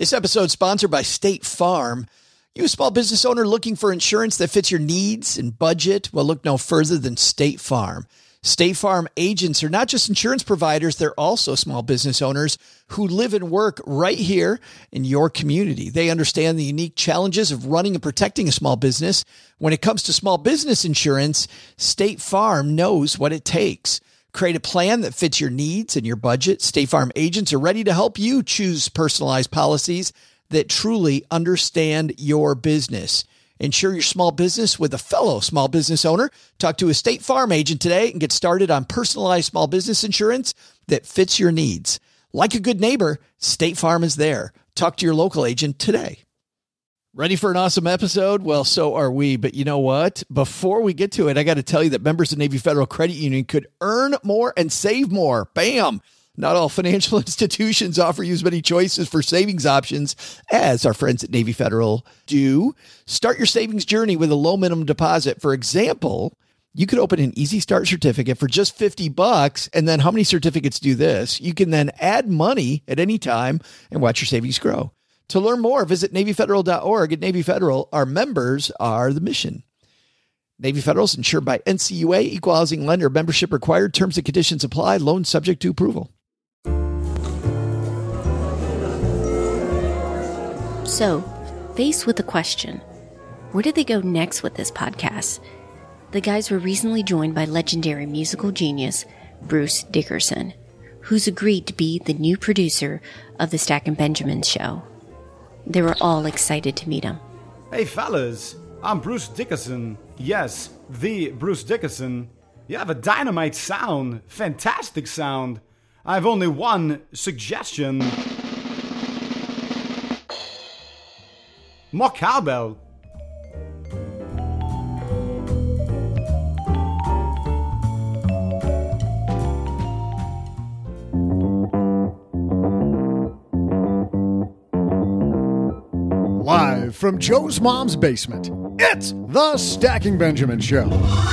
This episode is sponsored by State Farm. You a small business owner looking for insurance that fits your needs and budget? Well, look no further than State Farm. State Farm agents are not just insurance providers, they're also small business owners who live and work right here in your community. They understand the unique challenges of running and protecting a small business. When it comes to small business insurance, State Farm knows what it takes. Create a plan that fits your needs and your budget. State Farm agents are ready to help you choose personalized policies that truly understand your business. Insure your small business with a fellow small business owner. Talk to a State Farm agent today and get started on personalized small business insurance that fits your needs. Like a good neighbor, State Farm is there. Talk to your local agent today. Ready for an awesome episode? Well, so are we. But you know what? Before we get to it, I got to tell you that members of Navy Federal Credit Union could earn more and save more. Bam! Not all financial institutions offer you as many choices for savings options as our friends at Navy Federal do. Start your savings journey with a low minimum deposit. For example, you could open an Easy Start certificate for just $50. And then how many certificates do this? You can then add money at any time and watch your savings grow. To learn more, visit NavyFederal.org. At Navy Federal, our members are the mission. Navy Federal is insured by NCUA, Equal Housing Lender. Membership required. Terms and conditions apply. Loan subject to approval. So, faced with the question, where did they go next with this podcast? The guys were recently joined by legendary musical genius Bruce Dickerson, who's agreed to be the new producer of the Stacking Benjamins show. They were all excited to meet him. Hey fellas, I'm Bruce Dickerson. Yes, the Bruce Dickerson. You have a dynamite sound, fantastic sound. I have only one suggestion. More cowbell. Live from Joe's mom's basement, it's the Stacking Benjamin Show.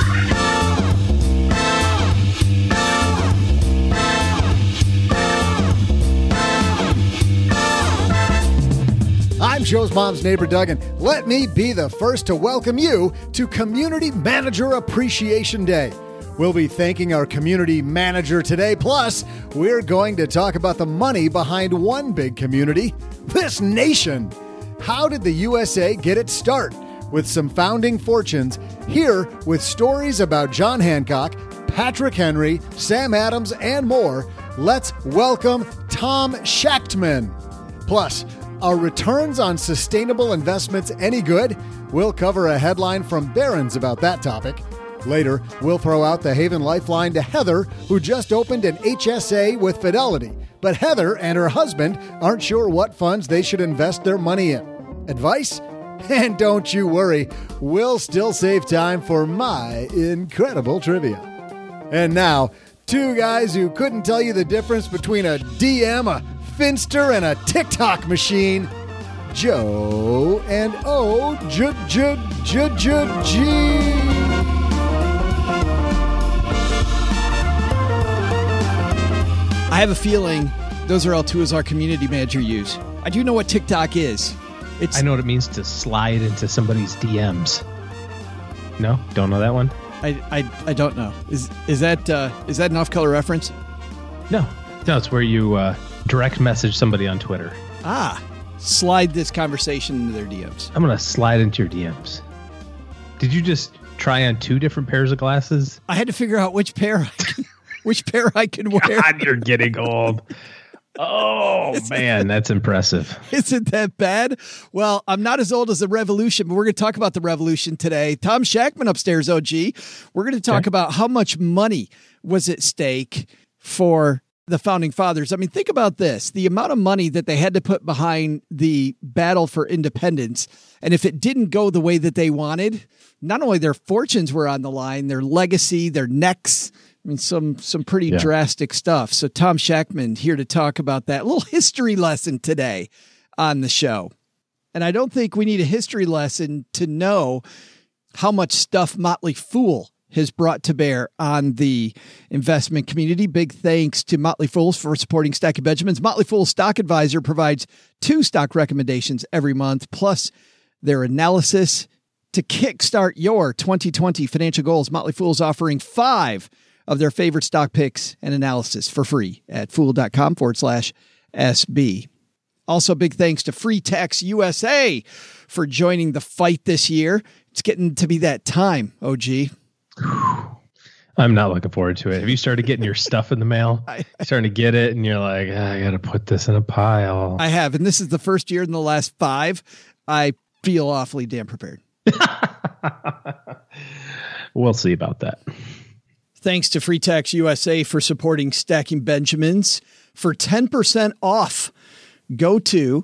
I'm Joe's mom's neighbor, Doug, and let me be the first to welcome you to Community Manager Appreciation Day. We'll be thanking our community manager today. Plus, we're going to talk about the money behind one big community, this nation. How did the USA get its start? With some founding fortunes, here with stories about John Hancock, Patrick Henry, Sam Adams, and more, let's welcome Tom Shachtman. Plus, are returns on sustainable investments any good? We'll cover a headline from Barron's about that topic. Later, we'll throw out the Haven Lifeline to Heather, who just opened an HSA with Fidelity. But Heather and her husband aren't sure what funds they should invest their money in. Advice? And don't you worry, we'll still save time for my incredible trivia. And now, two guys who couldn't tell you the difference between a DM, a Finster, and a TikTok machine, Joe and O-G. I have a feeling those are all tools our community manager use. I do know what TikTok is. I know what it means to slide into somebody's DMs. No? Don't know that one? I don't know. Is that an off-color reference? No, it's where you direct message somebody on Twitter. Slide this conversation into their DMs. I'm going to slide into your DMs. Did you just try on two different pairs of glasses? I had to figure out which pair I could wear. God, you're getting old. Oh, man, that's impressive. Isn't that bad? Well, I'm not as old as the Revolution, but we're going to talk about the Revolution today. Tom Shachtman upstairs, OG. We're going to talk about how much money was at stake for the Founding Fathers. I mean, think about this. The amount of money that they had to put behind the battle for independence. And if it didn't go the way that they wanted, not only their fortunes were on the line, their legacy, their necks. I mean, some pretty drastic stuff. So Tom Shachtman here to talk about that. A little history lesson today on the show. And I don't think we need a history lesson to know how much stuff Motley Fool has brought to bear on the investment community. Big thanks to Motley Fool for supporting Stacking Benjamins. Motley Fool Stock Advisor provides 2 stock recommendations every month, plus their analysis to kickstart your 2020 financial goals. Motley Fool is offering 5 of their favorite stock picks and analysis for free at fool.com/SB. Also, big thanks to Free Tax USA for joining the fight this year. It's getting to be that time, OG. I'm not looking forward to it. Have you started getting your stuff in the mail? Starting to get it, and you're like, I got to put this in a pile. I have, and this is the first year in the last 5. I feel awfully damn prepared. We'll see about that. Thanks to Free Tax USA for supporting Stacking Benjamins. For 10% off, go to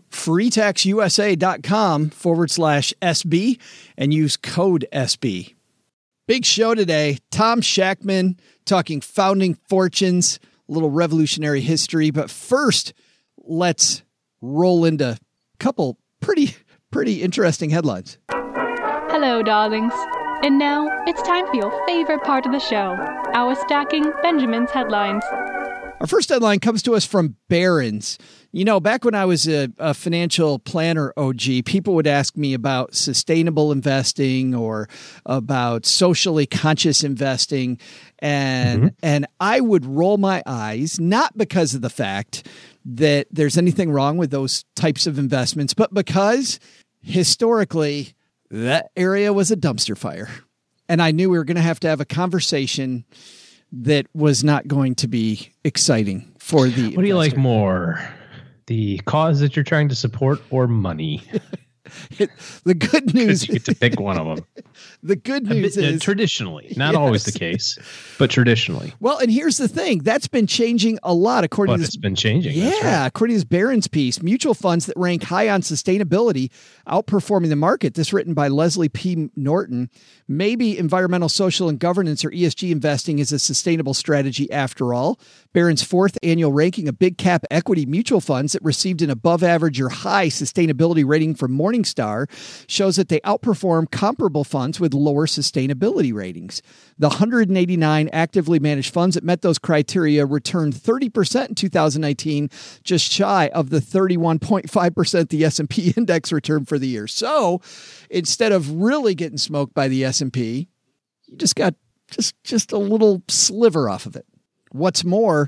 freetaxusa.com/SB and use code SB. Big show today. Tom Shackman talking founding fortunes, a little revolutionary history. But first, let's roll into a couple pretty interesting headlines. Hello, darlings. And now it's time for your favorite part of the show, our Stacking Benjamins headlines. Our first headline comes to us from Barron's. You know, back when I was a financial planner, OG, people would ask me about sustainable investing or about socially conscious investing. And I would roll my eyes, not because of the fact that there's anything wrong with those types of investments, but because historically that area was a dumpster fire. And I knew we were going to have a conversation that was not going to be exciting for the What do you like more? The cause that you're trying to support or money? The good news you get to pick one of them. The good news is traditionally, not always the case, but traditionally. Well, and here's the thing. That's been changing a lot according to this. It's been changing. Yeah. That's right. According to this Barron's piece, mutual funds that rank high on sustainability outperforming the market. This written by Leslie P. Norton. Maybe environmental, social, and governance or ESG investing is a sustainable strategy after all. Barron's 4th annual ranking of big cap equity mutual funds that received an above average or high sustainability rating from Morningstar shows that they outperform comparable funds with lower sustainability ratings. The 189 actively managed funds that met those criteria returned 30% in 2019, just shy of the 31.5% the S&P index returned for the year. So instead of really getting smoked by the S&P, you just got just a little sliver off of it. What's more,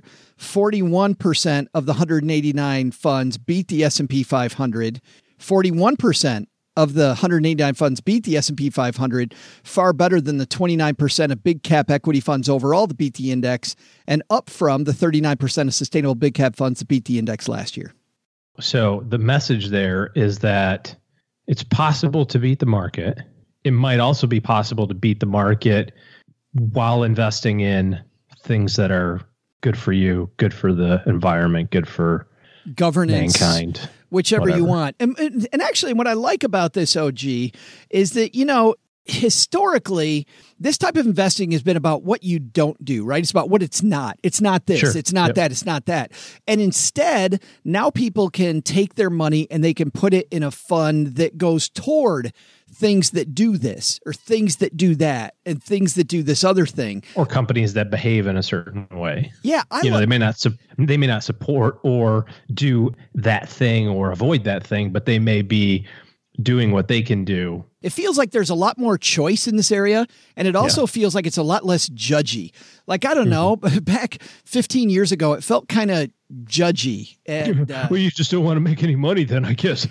41% of the 189 funds beat the S&P 500. 41% of the 189 funds beat the S&P 500, far better than the 29% of big cap equity funds overall that beat the index, and up from the 39% of sustainable big cap funds that beat the index last year. So the message there is that it's possible to beat the market. It might also be possible to beat the market while investing in things that are good for you, good for the environment, good for governance, mankind, whichever you want. And actually, what I like about this, OG, is that, you know, historically, this type of investing has been about what you don't do, right? It's about what it's not. It's not this. Sure. It's not that. It's not that. And instead, now people can take their money and they can put it in a fund that goes toward things that do this or things that do that and things that do this other thing. Or companies that behave in a certain way. Yeah. They may not support or do that thing or avoid that thing, but they may be doing what they can do. It feels like there's a lot more choice in this area, and it also feels like it's a lot less judgy. Like, I don't know, but back 15 years ago, it felt kind of judgy. And, well, you just don't want to make any money then, I guess.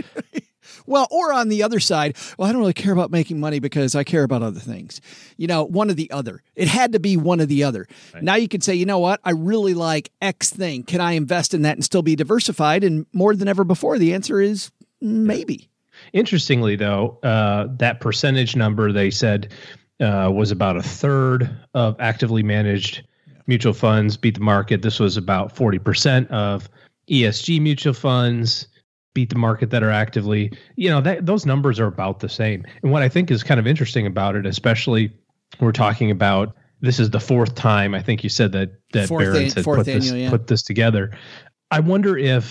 Well, or on the other side, well, I don't really care about making money because I care about other things. You know, one or the other. It had to be one or the other. Right. Now you can say, you know what? I really like X thing. Can I invest in that and still be diversified? And more than ever before, the answer is maybe. Interestingly, though, that percentage number they said was about a third of actively managed mutual funds beat the market. This was about 40% of ESG mutual funds beat the market that are actively, those numbers are about the same. And what I think is kind of interesting about it, especially we're talking about, this is the 4th time, I think you said that Barron's had put this together. I wonder if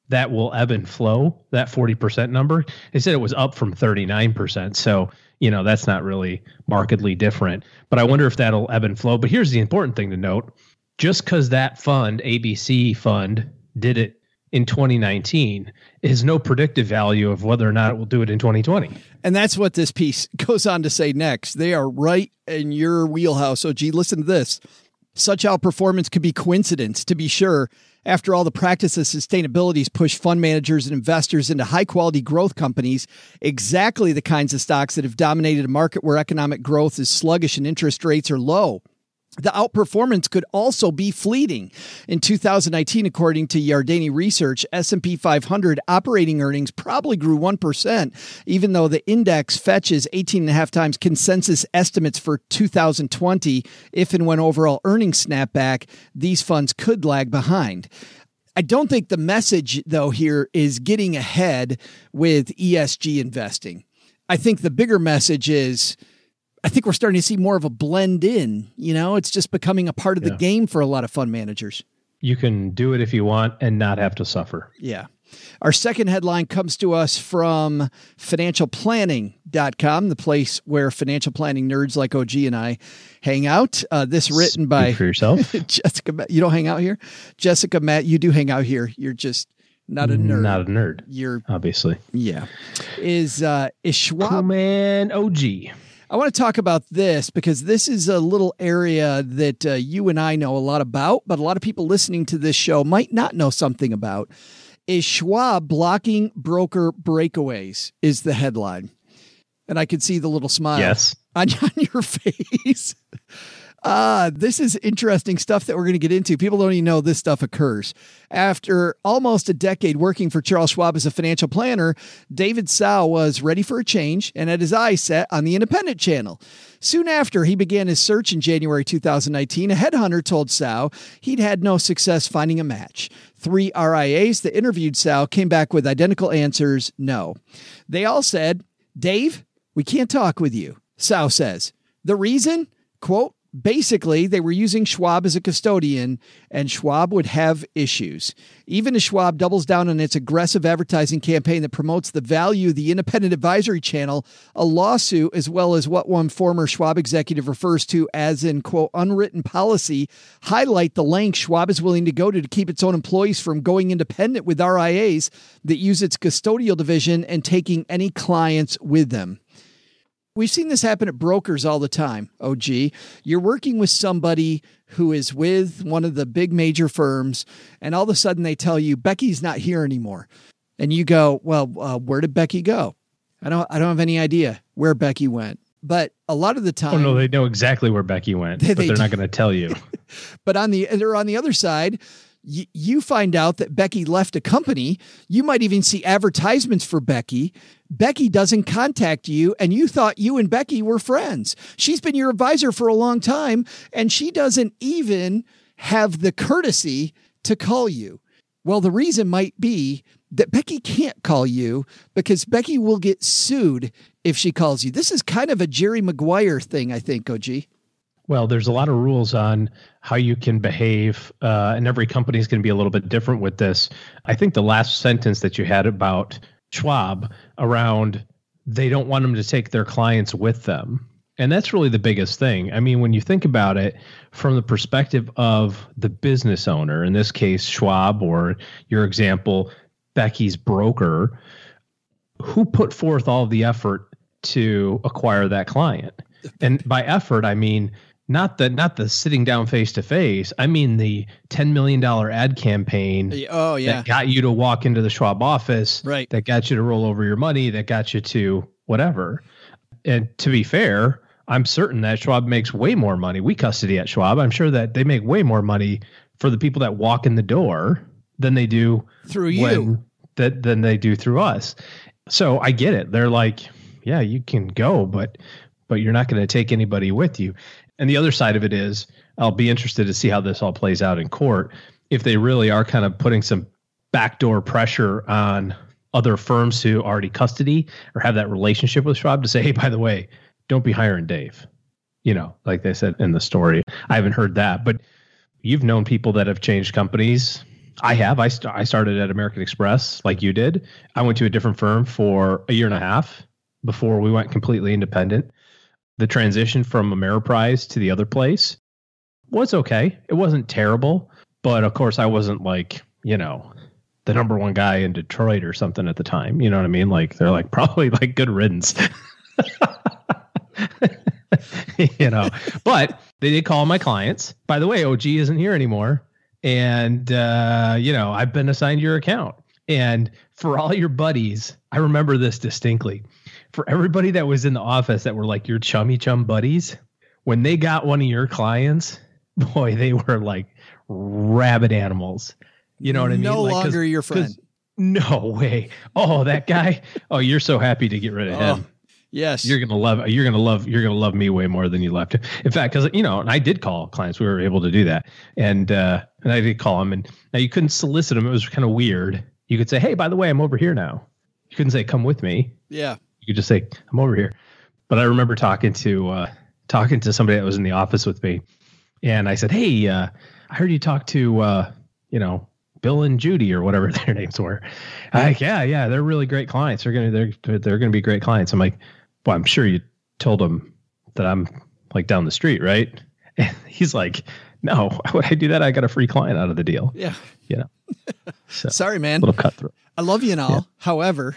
that will ebb and flow, that 40% number. They said it was up from 39%. So, that's not really markedly different. But I wonder if that'll ebb and flow. But here's the important thing to note. Just because that fund, ABC fund, did it in 2019 is no predictive value of whether or not it will do it in 2020. And that's what this piece goes on to say next. They are right in your wheelhouse. So, listen to this. Such outperformance could be coincidence, to be sure. After all, the practice of sustainability has pushed fund managers and investors into high-quality growth companies, exactly the kinds of stocks that have dominated a market where economic growth is sluggish and interest rates are low. The outperformance could also be fleeting. In 2019, according to Yardeni Research, S&P 500 operating earnings probably grew 1%, even though the index fetches 18.5 times consensus estimates for 2020. If and when overall earnings snap back, these funds could lag behind. I don't think the message, though, here is getting ahead with ESG investing. I think the bigger message is, I think we're starting to see more of a blend in. It's just becoming a part of the game for a lot of fund managers. You can do it if you want and not have to suffer. Yeah. Our second headline comes to us from financialplanning.com, the place where financial planning nerds like OG and I hang out. This written by for yourself. Jessica. You don't hang out here? Jessica, Matt, you do hang out here. You're just not a nerd. Not a nerd. You're obviously. Yeah. Is Schwab. Cool man OG. I want to talk about this because this is a little area that you and I know a lot about, but a lot of people listening to this show might not know something about. Is Schwab blocking broker breakaways is the headline. And I could see the little smile on your face. This is interesting stuff that we're going to get into. People don't even know this stuff occurs. After almost a decade working for Charles Schwab as a financial planner, David Tsao was ready for a change and had his eyes set on the independent channel. Soon after he began his search in January 2019, a headhunter told Tsao he'd had no success finding a match. 3 RIAs that interviewed Tsao came back with identical answers, no. They all said, "Dave, we can't talk with you," Tsao says. The reason? Quote, basically, they were using Schwab as a custodian, and Schwab would have issues. Even as Schwab doubles down on its aggressive advertising campaign that promotes the value of the independent advisory channel, a lawsuit, as well as what one former Schwab executive refers to as an, quote, unwritten policy, highlight the length Schwab is willing to go to keep its own employees from going independent with RIAs that use its custodial division and taking any clients with them. We've seen this happen at brokers all the time, OG. You're working with somebody who is with one of the big major firms, and all of a sudden they tell you, Becky's not here anymore. And you go, well, where did Becky go? I don't have any idea where Becky went. But a lot of the time... Oh, no, they know exactly where Becky went, but they're not going to tell you. But on the other side... You find out that Becky left a company. You might even see advertisements for Becky. Becky doesn't contact you, and you thought you and Becky were friends. She's been your advisor for a long time, and she doesn't even have the courtesy to call you. Well, the reason might be that Becky can't call you because Becky will get sued if she calls you. This is kind of a Jerry Maguire thing, I think, OG. Well, there's a lot of rules on how you can behave, and every company is going to be a little bit different with this. I think the last sentence that you had about Schwab around they don't want them to take their clients with them. And that's really the biggest thing. I mean, when you think about it from the perspective of the business owner, in this case, Schwab, or your example, Becky's broker, who put forth all of the effort to acquire that client? And by effort, I mean, not the sitting down face to face. I mean the $10 million ad campaign that got you to walk into the Schwab office, right? That got you to roll over your money, that got you to whatever. And to be fair, I'm certain that Schwab makes way more money. We custody at Schwab. I'm sure that they make way more money for the people that walk in the door than they do through you, than they do through us. So I get it. They're like, yeah, you can go, but you're not going to take anybody with you. And the other side of it is, I'll be interested to see how this all plays out in court. If they really are kind of putting some backdoor pressure on other firms who already custody or have that relationship with Schwab to say, hey, by the way, don't be hiring Dave. You know, like they said in the story. I haven't heard that, but you've known people that have changed companies I have. I started at American Express like you did. I went to a different firm for a year and a half before we went completely independent. The transition from Ameriprise to the other place was okay. It wasn't terrible, but of course I wasn't like, the number one guy in Detroit or something at the time. You know what I mean? Like they're like probably like good riddance. But they did call my clients. By the way, OG isn't here anymore. And, I've been assigned your account. And for all your buddies, I remember this distinctly. For everybody that was in the office that were like your chummy chum buddies, when they got one of your clients, boy, they were like rabid animals. You know what I mean? No like, longer your friend. No way. Oh, that guy. Oh, you're so happy to get rid of him. Yes. You're going to love me way more than you loved him. In fact, because, and I did call clients. We were able to do that. And I did call them. And now you couldn't solicit them. It was kind of weird. You could say, hey, by the way, I'm over here now. You couldn't say, come with me. Yeah. You could just say, I'm over here. But I remember talking to somebody that was in the office with me. And I said, hey, I heard you talk to, Bill and Judy or whatever their names were. Like, yeah, they're really great clients. They're gonna be great clients. I'm like, well, I'm sure you told them that I'm like down the street, right? And he's like, no, why would I do that? I got a free client out of the deal. Yeah. So, sorry, man. A little cutthroat. I love you and all. Yeah. However.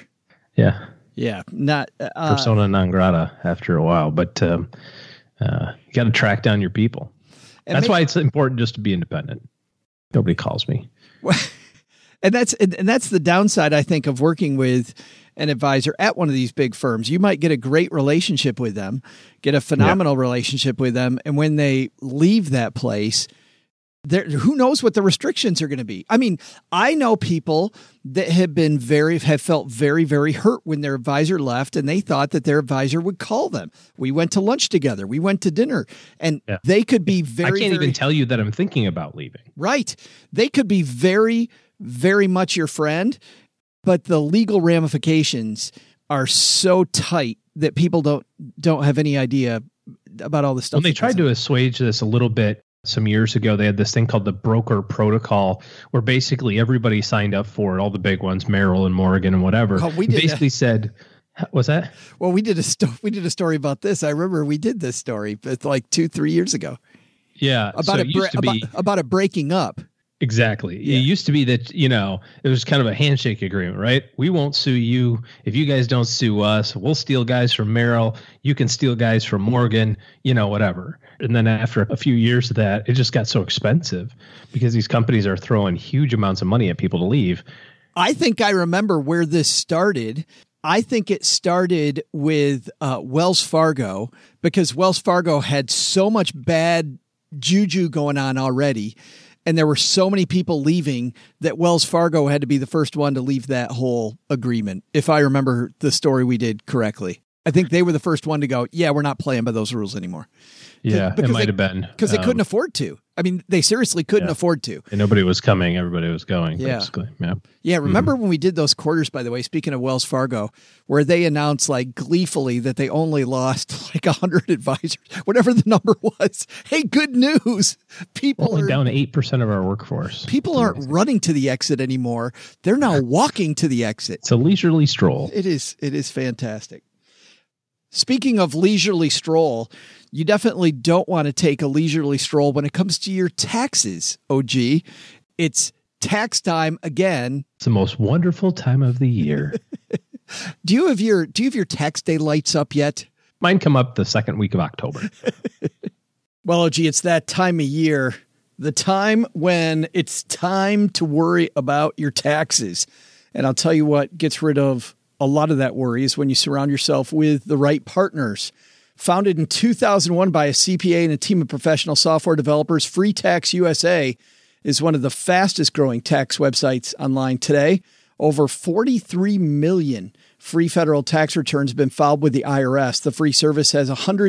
Yeah. Not persona non grata after a while, but you got to track down your people. That's why it's important just to be independent. Nobody calls me. And that's the downside, I think, of working with an advisor at one of these big firms. You might get a great relationship with them, get a phenomenal relationship with them. And when they leave that place, who knows what the restrictions are going to be? I mean, I know people that have felt very, very hurt when their advisor left and they thought that their advisor would call them. We went to lunch together. We went to dinner and they could be very, I can't even tell you that I'm thinking about leaving. Right. They could be very, very much your friend, but the legal ramifications are so tight that people don't have any idea about all this stuff. When they tried to assuage this a little bit, some years ago, they had this thing called the broker protocol, where basically everybody signed up for it, all the big ones, Merrill and Morgan and whatever. Oh, we did basically said, what's that? Well, we did a story about this. I remember we did this story, but like 2-3 years ago. Yeah, about it breaking up. Exactly. Yeah. It used to be that, it was kind of a handshake agreement, right? We won't sue you. If you guys don't sue us, we'll steal guys from Merrill. You can steal guys from Morgan, whatever. And then after a few years of that, it just got so expensive because these companies are throwing huge amounts of money at people to leave. I think I remember where this started. I think it started with Wells Fargo because Wells Fargo had so much bad juju going on already. And there were so many people leaving that Wells Fargo had to be the first one to leave that whole agreement. If I remember the story we did correctly, I think they were the first one to go, yeah, we're not playing by those rules anymore. Yeah, it might have been. Because they couldn't afford to. I mean, they seriously couldn't afford to. And nobody was coming. Everybody was going, basically. Yeah. Yeah. Remember when we did those quarters, by the way, speaking of Wells Fargo, where they announced like gleefully that they only lost like 100 advisors, whatever the number was. Hey, good news. People are down to 8% of our workforce. People aren't running to the exit anymore. They're now walking to the exit. It's a leisurely stroll. It is fantastic. Speaking of leisurely stroll, you definitely don't want to take a leisurely stroll when it comes to your taxes, OG. It's tax time again. It's the most wonderful time of the year. Do you have your tax day lights up yet? Mine come up the second week of October. Well, OG, it's that time of year, the time when it's time to worry about your taxes. And I'll tell you what gets rid of a lot of that worry is when you surround yourself with the right partners. Founded in 2001 by a CPA and a team of professional software developers, Free Tax USA is one of the fastest growing tax websites online today. Over 43 million free federal tax returns have been filed with the IRS. The free service has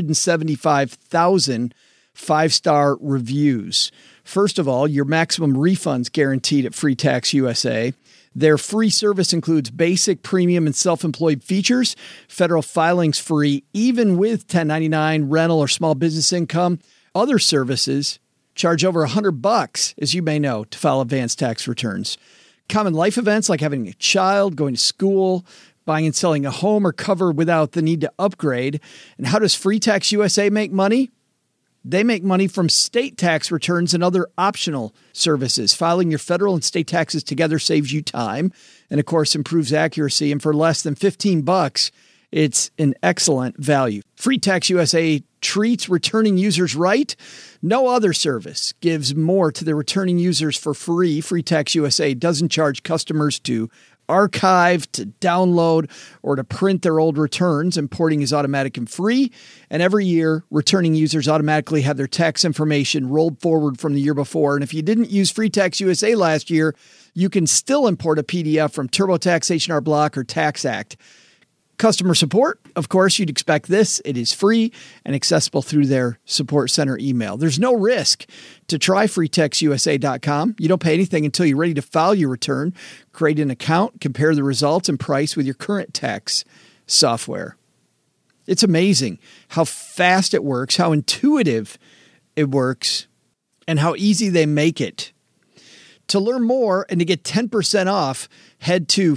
175,000 5-star reviews. First of all, your maximum refunds guaranteed at Free Tax USA. Their free service includes basic, premium, and self-employed features. Federal filing's free, even with 1099, rental, or small business income. Other services charge over $100, as you may know, to file advanced tax returns. Common life events like having a child, going to school, buying and selling a home are covered without the need to upgrade. And how does Free Tax USA make money? They make money from state tax returns and other optional services. Filing your federal and state taxes together saves you time and, of course, improves accuracy. And for less than $15, it's an excellent value. Free Tax USA treats returning users right. No other service gives more to their returning users for free. Free Tax USA doesn't charge customers to archive, to download, or to print their old returns. Importing is automatic and free. And every year, returning users automatically have their tax information rolled forward from the year before. And if you didn't use Free Tax USA last year, you can still import a PDF from TurboTax, H&R Block, or TaxAct. Customer support, of course, you'd expect this. It is free and accessible through their support center email. There's no risk to try freetaxusa.com. You don't pay anything until you're ready to file your return. Create an account, compare the results and price with your current tax software. It's amazing how fast it works, how intuitive it works, and how easy they make it. To learn more and to get 10% off, head to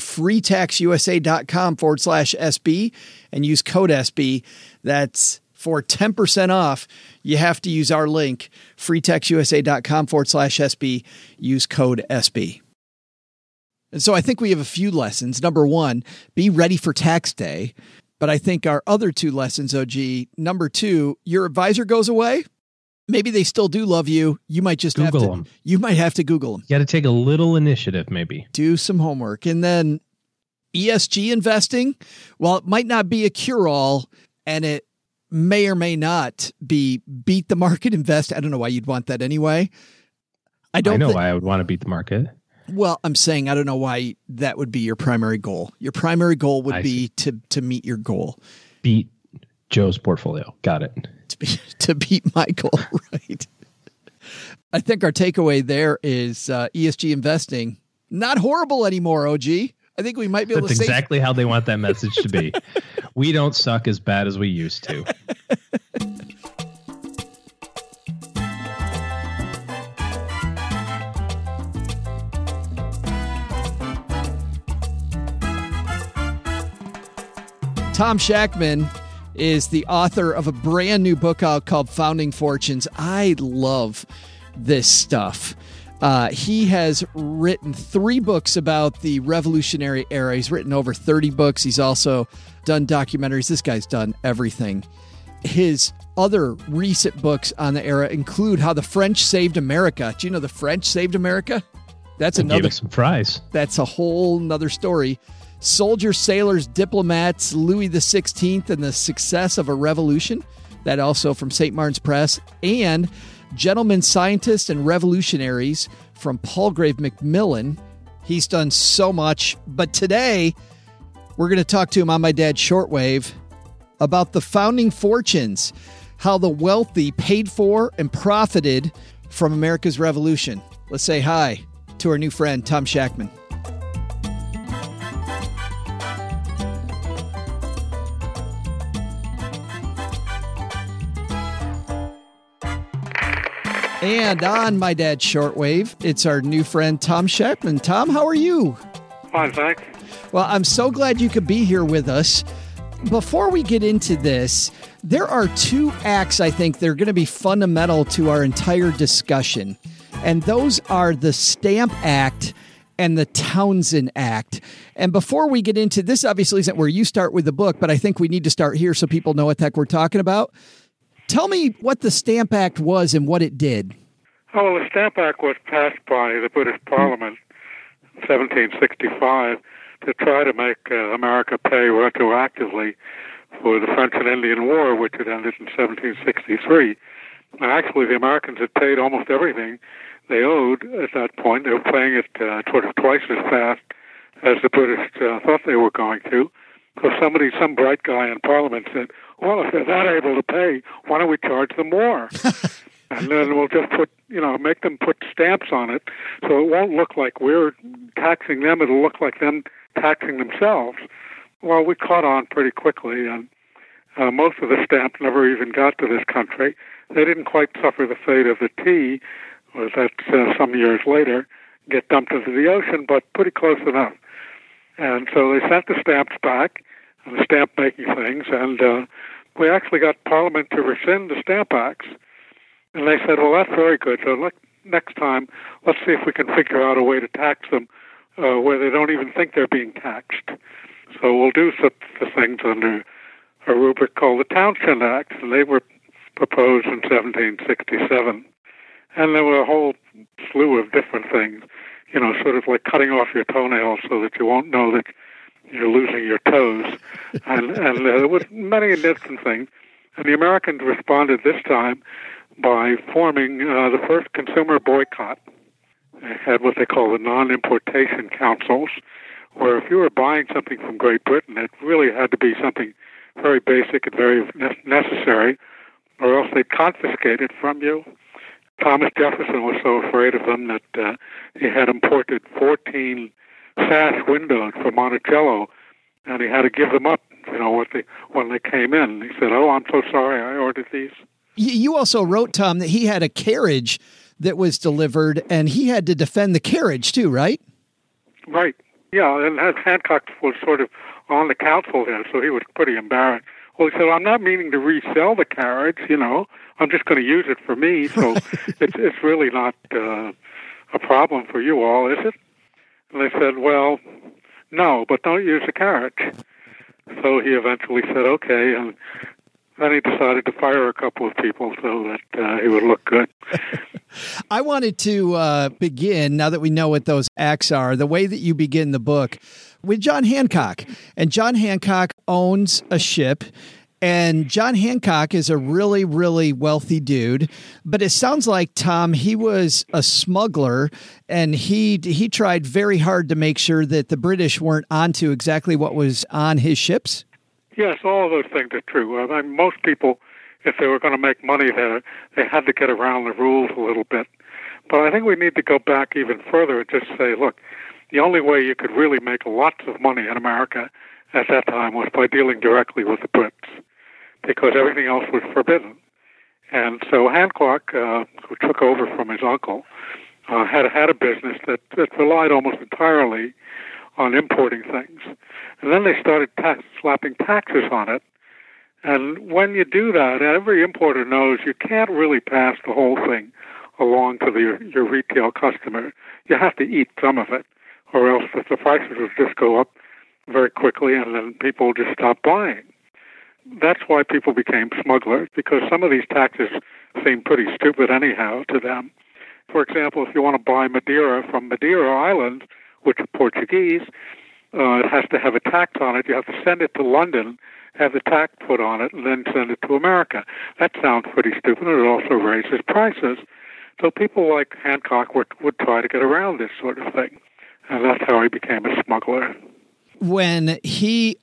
freetaxusa.com/SB and use code SB. That's for 10% off. You have to use our link, freetaxusa.com/SB. Use code SB. And so I think we have a few lessons. Number one, be ready for tax day. But I think our other two lessons, OG, number two, your advisor goes away. Maybe they still do love you. You might just Google have to, them. You might have to Google them. You got to take a little initiative, maybe. Do some homework. And then ESG investing, while it might not be a cure-all and it may or may not be beat the market invest. I don't know why you'd want that anyway. I know why I would want to beat the market. Well, I'm saying I don't know why that would be your primary goal. Your primary goal would be to meet your goal. Beat Joe's portfolio. Got it. To beat my goal, right? I think our takeaway there is ESG investing, not horrible anymore, OG. I think we might be able That's to say... That's exactly how they want that message to be. We don't suck as bad as we used to. Tom Shackman is the author of a brand new book out called Founding Fortunes. I love this stuff. He has written 3 books about the Revolutionary Era. He's written over 30 books. He's also done documentaries. This guy's done everything. His other recent books on the era include How the French Saved America. Do you know the French saved America? That's another. Gave us some fries. That's a whole nother story. Soldiers, Sailors, Diplomats, Louis XVI, and the Success of a Revolution. That also from St. Martin's Press. And Gentlemen Scientists and Revolutionaries from Palgrave Macmillan. He's done so much. But today, we're going to talk to him on My Dad's Shortwave about the founding fortunes, how the wealthy paid for and profited from America's revolution. Let's say hi to our new friend, Tom Shackman. And on My Dad's Shortwave, it's our new friend, Tom Shackman. Tom, how are you? Fine, thanks. Well, I'm so glad you could be here with us. Before we get into this, there are 2 acts, I think, that are going to be fundamental to our entire discussion. And those are the Stamp Act and the Townsend Act. And before we get into this, obviously isn't where you start with the book, but I think we need to start here so people know what the heck we're talking about. Tell me what the Stamp Act was and what it did. Oh, well, the Stamp Act was passed by the British Parliament in 1765 to try to make America pay retroactively for the French and Indian War, which had ended in 1763. And actually, the Americans had paid almost everything they owed at that point. They were paying it sort of twice as fast as the British thought they were going to. So some bright guy in Parliament said, well, if they're not able to pay, why don't we charge them more? And then we'll just make them put stamps on it so it won't look like we're taxing them. It'll look like them taxing themselves. Well, we caught on pretty quickly, and most of the stamps never even got to this country. They didn't quite suffer the fate of the tea, was that some years later get dumped into the ocean, but pretty close enough. And so they sent the stamps back, the stamp-making things, and we actually got Parliament to rescind the Stamp Acts. And they said, well, that's very good. So next time, let's see if we can figure out a way to tax them where they don't even think they're being taxed. So we'll do such things under a rubric called the Townshend Acts, and they were proposed in 1767. And there were a whole slew of different things, sort of like cutting off your toenails so that you won't know that you're losing your toes. And there were many different things. And the Americans responded this time by forming the first consumer boycott. They had what they call the non-importation councils, where if you were buying something from Great Britain, it really had to be something very basic and very necessary, or else they'd confiscate it from you. Thomas Jefferson was so afraid of them that he had imported 14 sash windows from Monticello, and he had to give them up, when they came in. He said, "Oh, I'm so sorry, I ordered these." You also wrote, Tom, that he had a carriage that was delivered, and he had to defend the carriage too, right? Right. Yeah, and Hancock was sort of on the council there, so he was pretty embarrassed. Well, he said, "I'm not meaning to resell the carriage, I'm just going to use it for me, so it's really not a problem for you all, is it?" And they said, "Well, no, but don't use the carriage." So he eventually said, okay, and then he decided to fire a couple of people so that he would look good. I wanted to begin, now that we know what those acts are, the way that you begin the book, with John Hancock. And John Hancock owns a ship. And John Hancock is a really, really wealthy dude. But it sounds like, Tom, he was a smuggler, and he tried very hard to make sure that the British weren't onto exactly what was on his ships. Yes, all of those things are true. I mean, most people, if they were going to make money there, they had to get around the rules a little bit. But I think we need to go back even further and just say, look, the only way you could really make lots of money in America at that time was by dealing directly with the Brits, because everything else was forbidden. And so Hancock, who took over from his uncle, had a business that relied almost entirely on importing things. And then they started slapping taxes on it. And when you do that, every importer knows you can't really pass the whole thing along to your retail customer. You have to eat some of it, or else the prices will just go up very quickly, and then people just stop buying. That's why people became smugglers, because some of these taxes seem pretty stupid anyhow to them. For example, if you want to buy Madeira from Madeira Island, which are Portuguese, it has to have a tax on it. You have to send it to London, have the tax put on it, and then send it to America. That sounds pretty stupid, and it also raises prices. So people like Hancock would try to get around this sort of thing, and that's how he became a smuggler. When he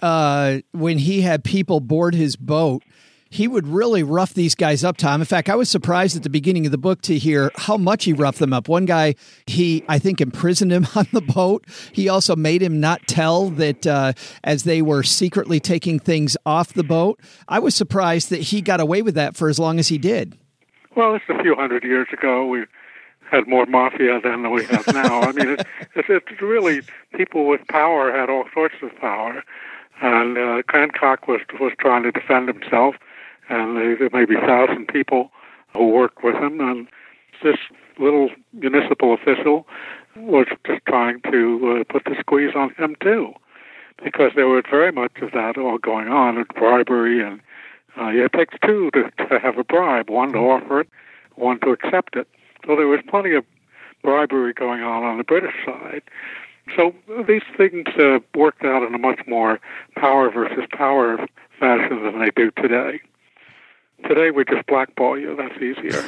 had people board his boat, he would really rough these guys up, Tom. In fact, I was surprised at the beginning of the book to hear how much he roughed them up. One guy, I think, imprisoned him on the boat. He also made him not tell that as they were secretly taking things off the boat. I was surprised that he got away with that for as long as he did. Well, it's a few hundred years ago. We had more mafia than we have now. I mean, it's really, people with power had all sorts of power. And Hancock was trying to defend himself, and there may be 1,000 people who worked with him. And this little municipal official was just trying to put the squeeze on him, too, because there was very much of that all going on, and bribery. And it takes two to have a bribe, one to offer it, one to accept it. So there was plenty of bribery going on the British side. So these things worked out in a much more power versus power fashion than they do today. Today we just blackball you. That's easier.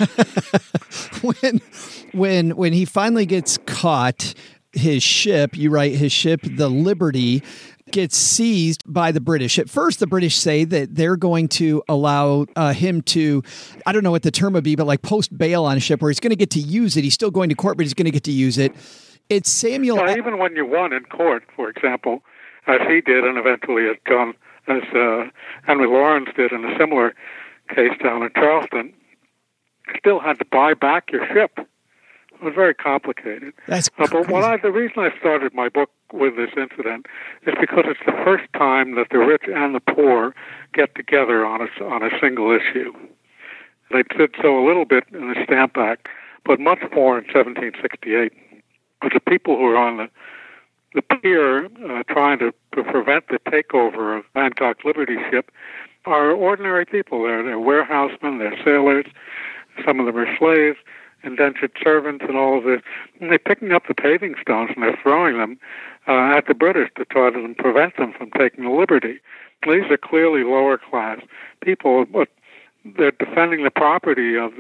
When he finally gets caught, his ship, you write, his ship, the Liberty, gets seized by the British. At first, the British say that they're going to allow him to, I don't know what the term would be, but like post bail on a ship where he's going to get to use it. He's still going to court, but he's going to get to use it. It's Samuel. Even when you won in court, for example, as he did, and eventually as Henry Lawrence did in a similar case down in Charleston, still had to buy back your ship. It was very complicated. That's but crazy. the reason I started my book with this incident is because it's the first time that the rich and the poor get together on a single issue. They did so a little bit in the Stamp Act, but much more in 1768. With the people who were on the pier trying to prevent the takeover of Hancock Liberty ship are ordinary people. They're warehousemen, they're sailors, some of them are slaves, indentured servants, and all of this. And they're picking up the paving stones and they're throwing them at the British to try to prevent them from taking the liberty. These are clearly lower class people, but they're defending the property of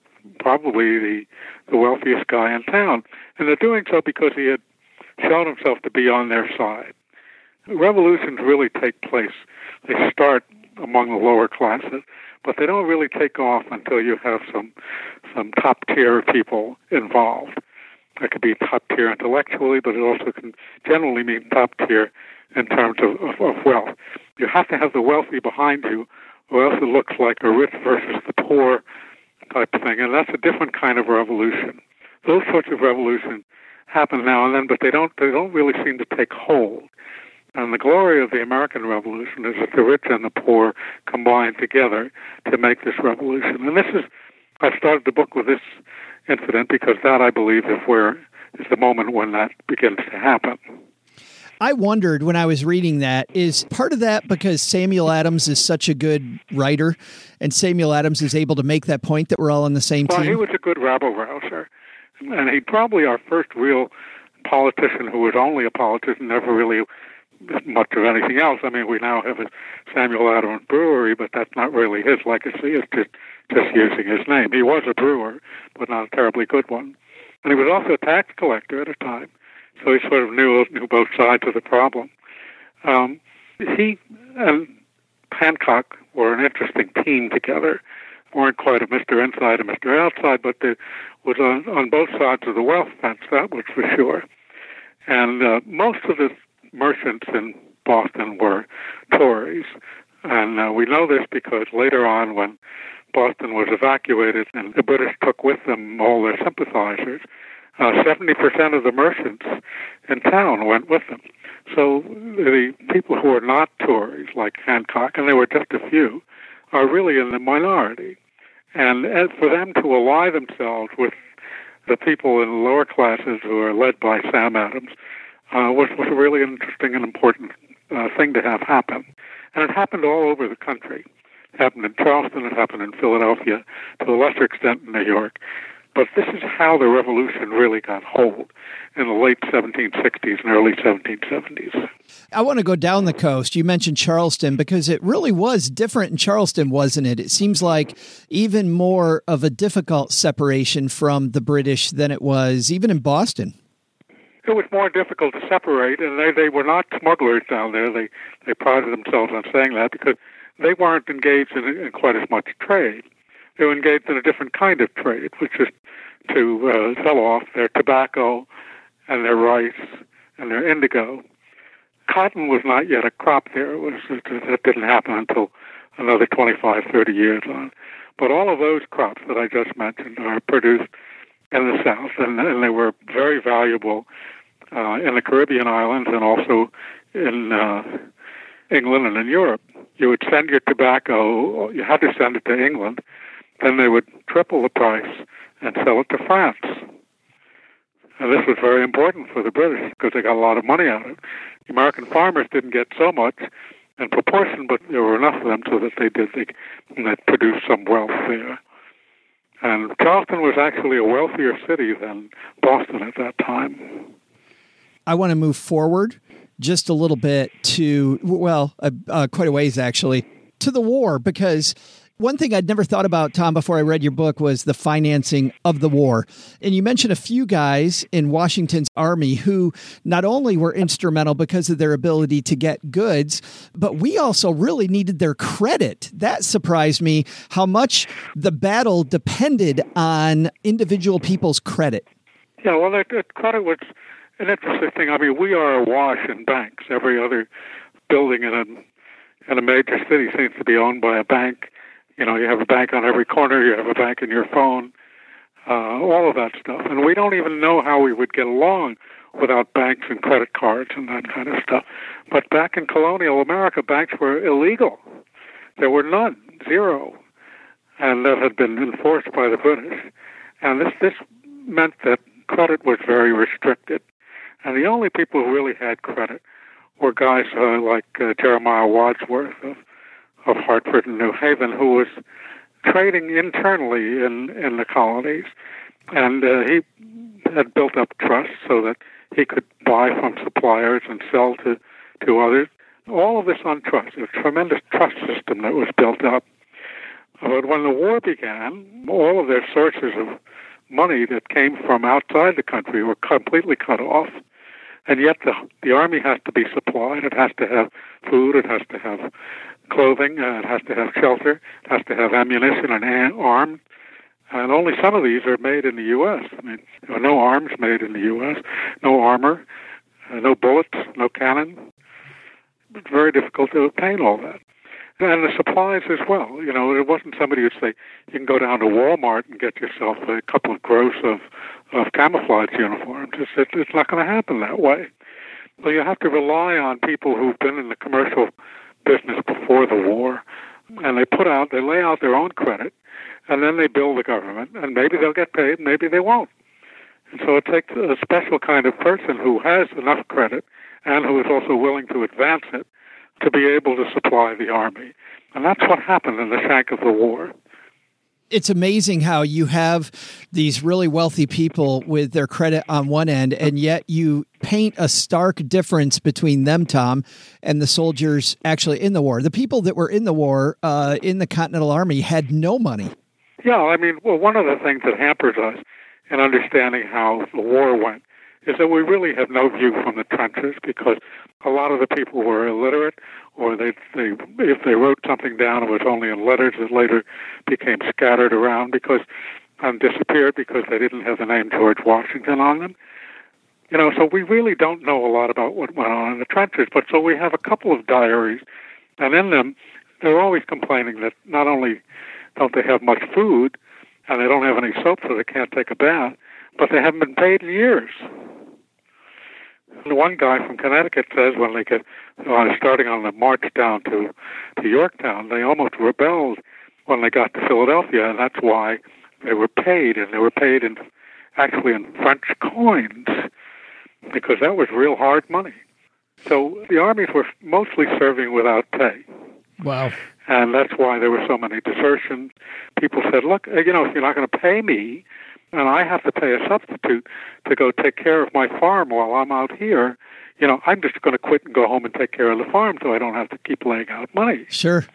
probably the wealthiest guy in town. And they're doing so because he had shown himself to be on their side. Revolutions really take place. They start among the lower classes, but they don't really take off until you have some top-tier people involved. It could be top-tier intellectually, but it also can generally mean top-tier in terms of wealth. You have to have the wealthy behind you, or else it looks like a rich versus the poor type of thing, and that's a different kind of revolution. Those sorts of revolutions happen now and then, but they don't really seem to take hold. And the glory of the American Revolution is that the rich and the poor combine together to make this revolution. And I started the book with this incident because that, I believe, is the moment when that begins to happen. I wondered when I was reading that, is part of that because Samuel Adams is such a good writer and Samuel Adams is able to make that point that we're all on the same team? Well, he was a good rabble-rouser. And he's probably our first real politician who was only a politician, never really much of anything else. I mean, we now have a Samuel Adams brewery, but that's not really his legacy. It's just using his name. He was a brewer, but not a terribly good one. And he was also a tax collector at a time, so he sort of knew both sides of the problem. He and Hancock were an interesting team together. Weren't quite a Mr. Inside and Mr. Outside, but they was on both sides of the wealth fence, that was for sure. And most of the merchants in Boston were Tories. And we know this because later on, when Boston was evacuated and the British took with them all their sympathizers, 70% of the merchants in town went with them. So the people who are not Tories, like Hancock, and there were just a few, are really in the minority. And for them to ally themselves with the people in the lower classes who are led by Sam Adams was a really interesting and important thing to have happen. And it happened all over the country. It happened in Charleston, it happened in Philadelphia, to a lesser extent in New York. But this is how the revolution really got hold in the late 1760s and early 1770s. I want to go down the coast. You mentioned Charleston because it really was different in Charleston, wasn't it? It seems like even more of a difficult separation from the British than it was even in Boston. It was more difficult to separate, and they were not smugglers down there. They prided themselves on saying that because they weren't engaged in quite as much trade. They were engaged in a different kind of trade, which is to sell off their tobacco and their rice and their indigo. Cotton was not yet a crop there. That didn't happen until another 25, 30 years on. But all of those crops that I just mentioned are produced in the South, and they were very valuable in the Caribbean islands and also in England and in Europe. You would send your tobacco, you had to send it to England, then they would triple the price and sell it to France. And this was very important for the British because they got a lot of money out of it. The American farmers didn't get so much in proportion, but there were enough of them so that they produced some wealth there. And Charleston was actually a wealthier city than Boston at that time. I want to move forward just a little bit to, quite a ways actually, to the war, because one thing I'd never thought about, Tom, before I read your book was the financing of the war. And you mentioned a few guys in Washington's army who not only were instrumental because of their ability to get goods, but we also really needed their credit. That surprised me, how much the battle depended on individual people's credit. Yeah, well, that credit was an interesting thing. I mean, we are awash in banks. Every other building in a major city seems to be owned by a bank. You know, you have a bank on every corner, you have a bank in your phone, all of that stuff. And we don't even know how we would get along without banks and credit cards and that kind of stuff. But back in colonial America, banks were illegal. There were none, zero. And that had been enforced by the British. And this meant that credit was very restricted. And the only people who really had credit were guys like Jeremiah Wadsworth of Hartford and New Haven, who was trading internally in the colonies. And he had built up trust so that he could buy from suppliers and sell to others. All of this on trust, a tremendous trust system that was built up. But when the war began, all of their sources of money that came from outside the country were completely cut off. And yet the army has to be supplied. It has to have food. It has to have clothing. It has to have shelter. It has to have ammunition and arms. And only some of these are made in the U.S. I mean, there are no arms made in the U.S., no armor, no bullets, no cannon. It's very difficult to obtain all that. And the supplies as well. You know, it wasn't somebody who'd say, you can go down to Walmart and get yourself a couple of gross of camouflage uniforms. It's not going to happen that way. So you have to rely on people who've been in the commercial business before the war, and they lay out their own credit, and then they bill the government, and maybe they'll get paid, maybe they won't. And so it takes a special kind of person who has enough credit and who is also willing to advance it to be able to supply the army. And that's what happened in the shank of the war. It's amazing how you have these really wealthy people with their credit on one end, and yet you paint a stark difference between them, Tom, and the soldiers actually in the war. The people that were in the war in the Continental Army had no money. Yeah, I mean, well, one of the things that hampers us in understanding how the war went is that we really have no view from the trenches, because a lot of the people were illiterate, or if they wrote something down, it was only in letters that later became scattered around and disappeared because they didn't have the name George Washington on them. You know, so we really don't know a lot about what went on in the trenches. But so we have a couple of diaries, and in them, they're always complaining that not only don't they have much food, and they don't have any soap, so they can't take a bath, but they haven't been paid in years. And one guy from Connecticut says when they get starting on the march down to Yorktown, they almost rebelled when they got to Philadelphia, and that's why they were paid, and they were paid actually in French coins, because that was real hard money. So the armies were mostly serving without pay. Wow. And that's why there were so many desertions. People said, look, if you're not going to pay me, and I have to pay a substitute to go take care of my farm while I'm out here, I'm just going to quit and go home and take care of the farm so I don't have to keep laying out money. Sure.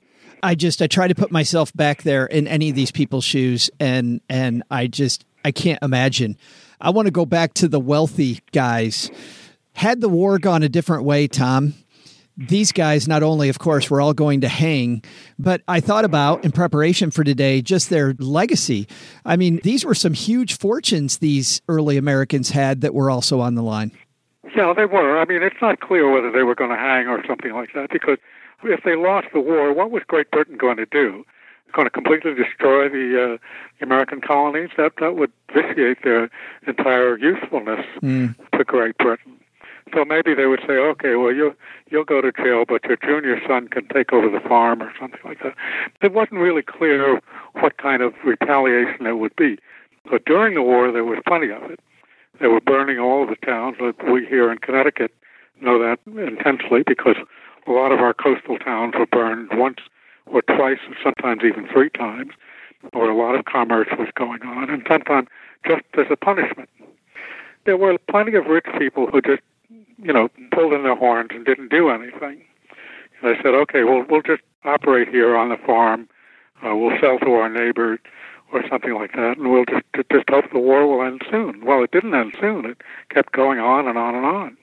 I try to put myself back there in any of these people's shoes, and I can't imagine. I want to go back to the wealthy guys. Had the war gone a different way, Tom, these guys not only, of course, were all going to hang, but I thought about, in preparation for today, just their legacy. I mean, these were some huge fortunes these early Americans had that were also on the line. Yeah, they were. I mean, it's not clear whether they were going to hang or something like that, because if they lost the war, what was Great Britain going to do? Going to completely destroy the American colonies? That would vitiate their entire usefulness to Great Britain. So maybe they would say, okay, well, you'll go to jail, but your junior son can take over the farm or something like that. It wasn't really clear what kind of retaliation there would be. But during the war, there was plenty of it. They were burning all of the towns. We here in Connecticut know that intensely, because a lot of our coastal towns were burned once or twice, or sometimes even 3 times, where a lot of commerce was going on, and sometimes just as a punishment. There were plenty of rich people who just pulled in their horns and didn't do anything. And they said, okay, we'll just operate here on the farm. We'll sell to our neighbors or something like that, and we'll just hope the war will end soon. Well, it didn't end soon. It kept going on and on and on.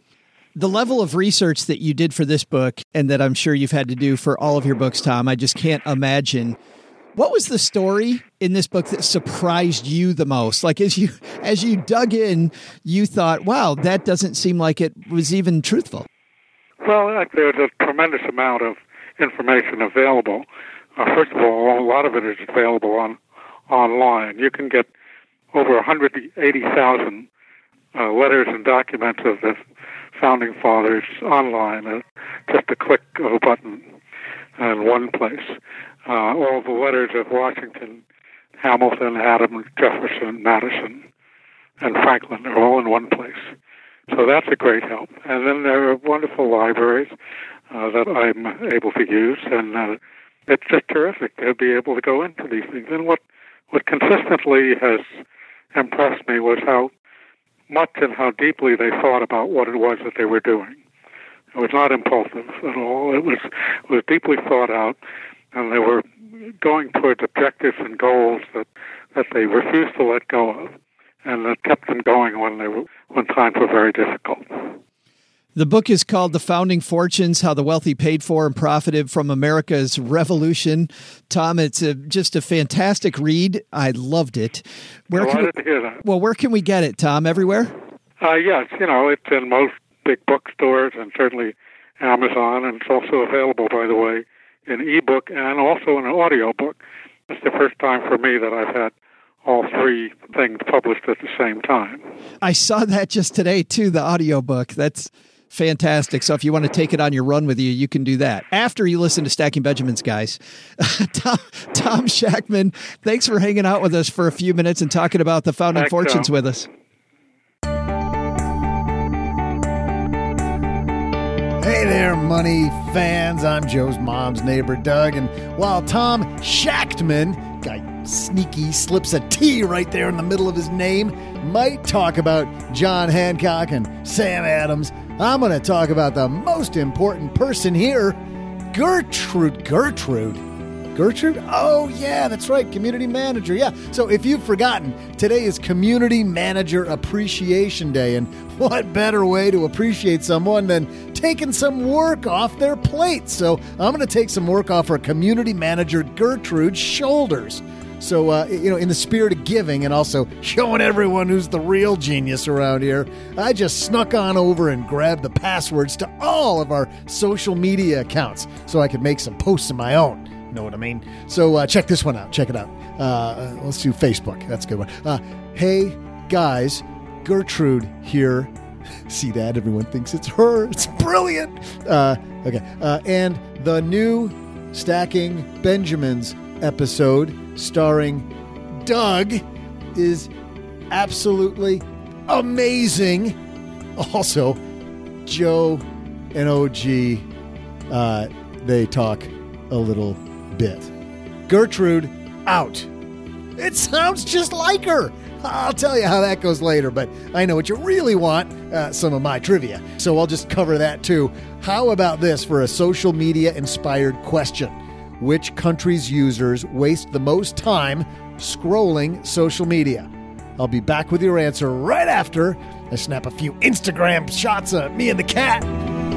The level of research that you did for this book, and that I'm sure you've had to do for all of your books, Tom, I just can't imagine. What was the story in this book that surprised you the most? Like, as you dug in, you thought, wow, that doesn't seem like it was even truthful. Well, there's a tremendous amount of information available First of all, a lot of it is available online. You can get over 180,000 letters and documents of the Founding Fathers online, just a click of a button in one place. All the letters of Washington, Hamilton, Adams, Jefferson, Madison, and Franklin are all in one place. So that's a great help. And then there are wonderful libraries that I'm able to use, and it's just terrific to be able to go into these things. And what consistently has impressed me was how much and how deeply they thought about what it was that they were doing. It was not impulsive at all. It was deeply thought out, and they were going towards objectives and goals that they refused to let go of, and that kept them going when times were very difficult. The book is called The Founding Fortunes, How the Wealthy Paid For and Profited from America's Revolution. Tom, it's just a fantastic read. I loved it. Delighted to hear that. Well, where can we get it, Tom? Everywhere? Yes, it's in most big bookstores and certainly Amazon, and it's also available, by the way, in ebook and also in an audiobook. It's the first time for me that I've had all three things published at the same time. I saw that just today, too, the audiobook. That's fantastic. So if you want to take it on your run with you, you can do that after you listen to Stacking Benjamins, guys. Tom Shachtman, thanks for hanging out with us for a few minutes and talking about the Founding Fortunes with us. Hey there, money fans. I'm Joe's mom's neighbor, Doug. And while Tom Shachtman, guy sneaky, slips a T right there in the middle of his name, might talk about John Hancock and Sam Adams, I'm going to talk about the most important person here, Gertrude? Oh, yeah, that's right. Community manager. Yeah. So if you've forgotten, today is Community Manager Appreciation Day. And what better way to appreciate someone than taking some work off their plate? So I'm going to take some work off our community manager, Gertrude's shoulders. So, in the spirit of giving and also showing everyone who's the real genius around here, I just snuck on over and grabbed the passwords to all of our social media accounts so I could make some posts of my own. Know what I mean? So check this one out. Check it out. Let's do Facebook. That's a good one. Hey, guys, Gertrude here. See that? Everyone thinks it's her. It's brilliant. Okay. And the new Stacking Benjamins episode starring Doug is absolutely amazing. Also, Joe and OG, they talk a little bit. Gertrude out. It sounds just like her. I'll tell you how that goes later, but I know what you really want, some of my trivia. So I'll just cover that too. How about this for a social media inspired question? Which country's users waste the most time scrolling social media? I'll be back with your answer right after I snap a few Instagram shots of me and the cat.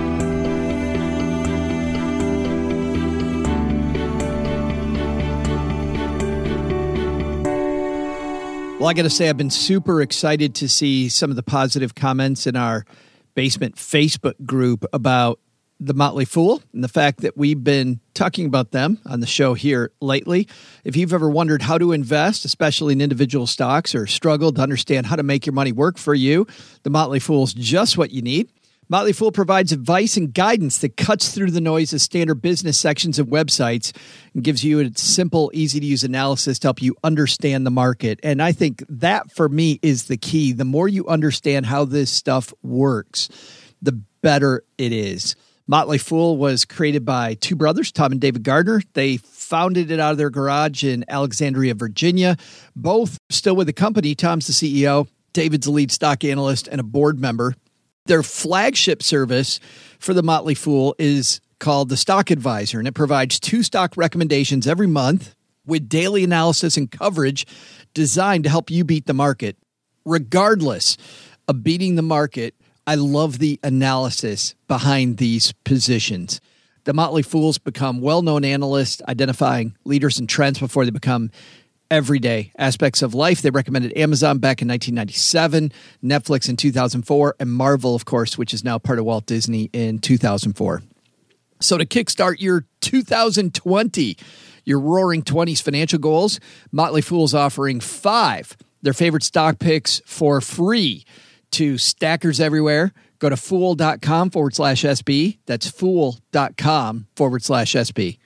Well, I got to say, I've been super excited to see some of the positive comments in our Basement Facebook group about the Motley Fool and the fact that we've been talking about them on the show here lately. If you've ever wondered how to invest, especially in individual stocks, or struggled to understand how to make your money work for you, the Motley Fool's just what you need. Motley Fool provides advice and guidance that cuts through the noise of standard business sections of websites and gives you a simple, easy-to-use analysis to help you understand the market. And I think that, for me, is the key. The more you understand how this stuff works, the better it is. Motley Fool was created by two brothers, Tom and David Gardner. They founded it out of their garage in Alexandria, Virginia. Both still with the company. Tom's the CEO. David's the lead stock analyst and a board member. Their flagship service for the Motley Fool is called the Stock Advisor, and it provides 2 stock recommendations every month with daily analysis and coverage designed to help you beat the market. Regardless of beating the market, I love the analysis behind these positions. The Motley Fools become well-known analysts identifying leaders and trends before they become everyday aspects of life. They recommended Amazon back in 1997, Netflix in 2004, and Marvel, of course, which is now part of Walt Disney, in 2004. So to kickstart your 2020, your Roaring 20s financial goals, Motley Fool's offering 5 their favorite stock picks for free to stackers everywhere. Go to fool.com/SB. That's fool.com/SB.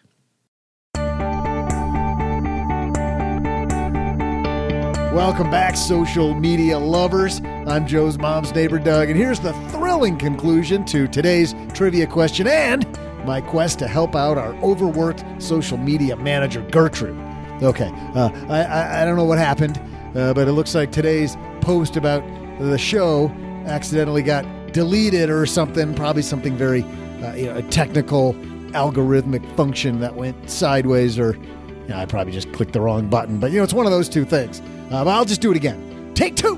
Welcome back, social media lovers. I'm Joe's mom's neighbor, Doug, and here's the thrilling conclusion to today's trivia question and my quest to help out our overworked social media manager, Gertrude. Okay, I don't know what happened, but it looks like today's post about the show accidentally got deleted or something, probably something very a technical algorithmic function that went sideways, or I probably just clicked the wrong button. But it's one of those two things. But I'll just do it again. Take 2.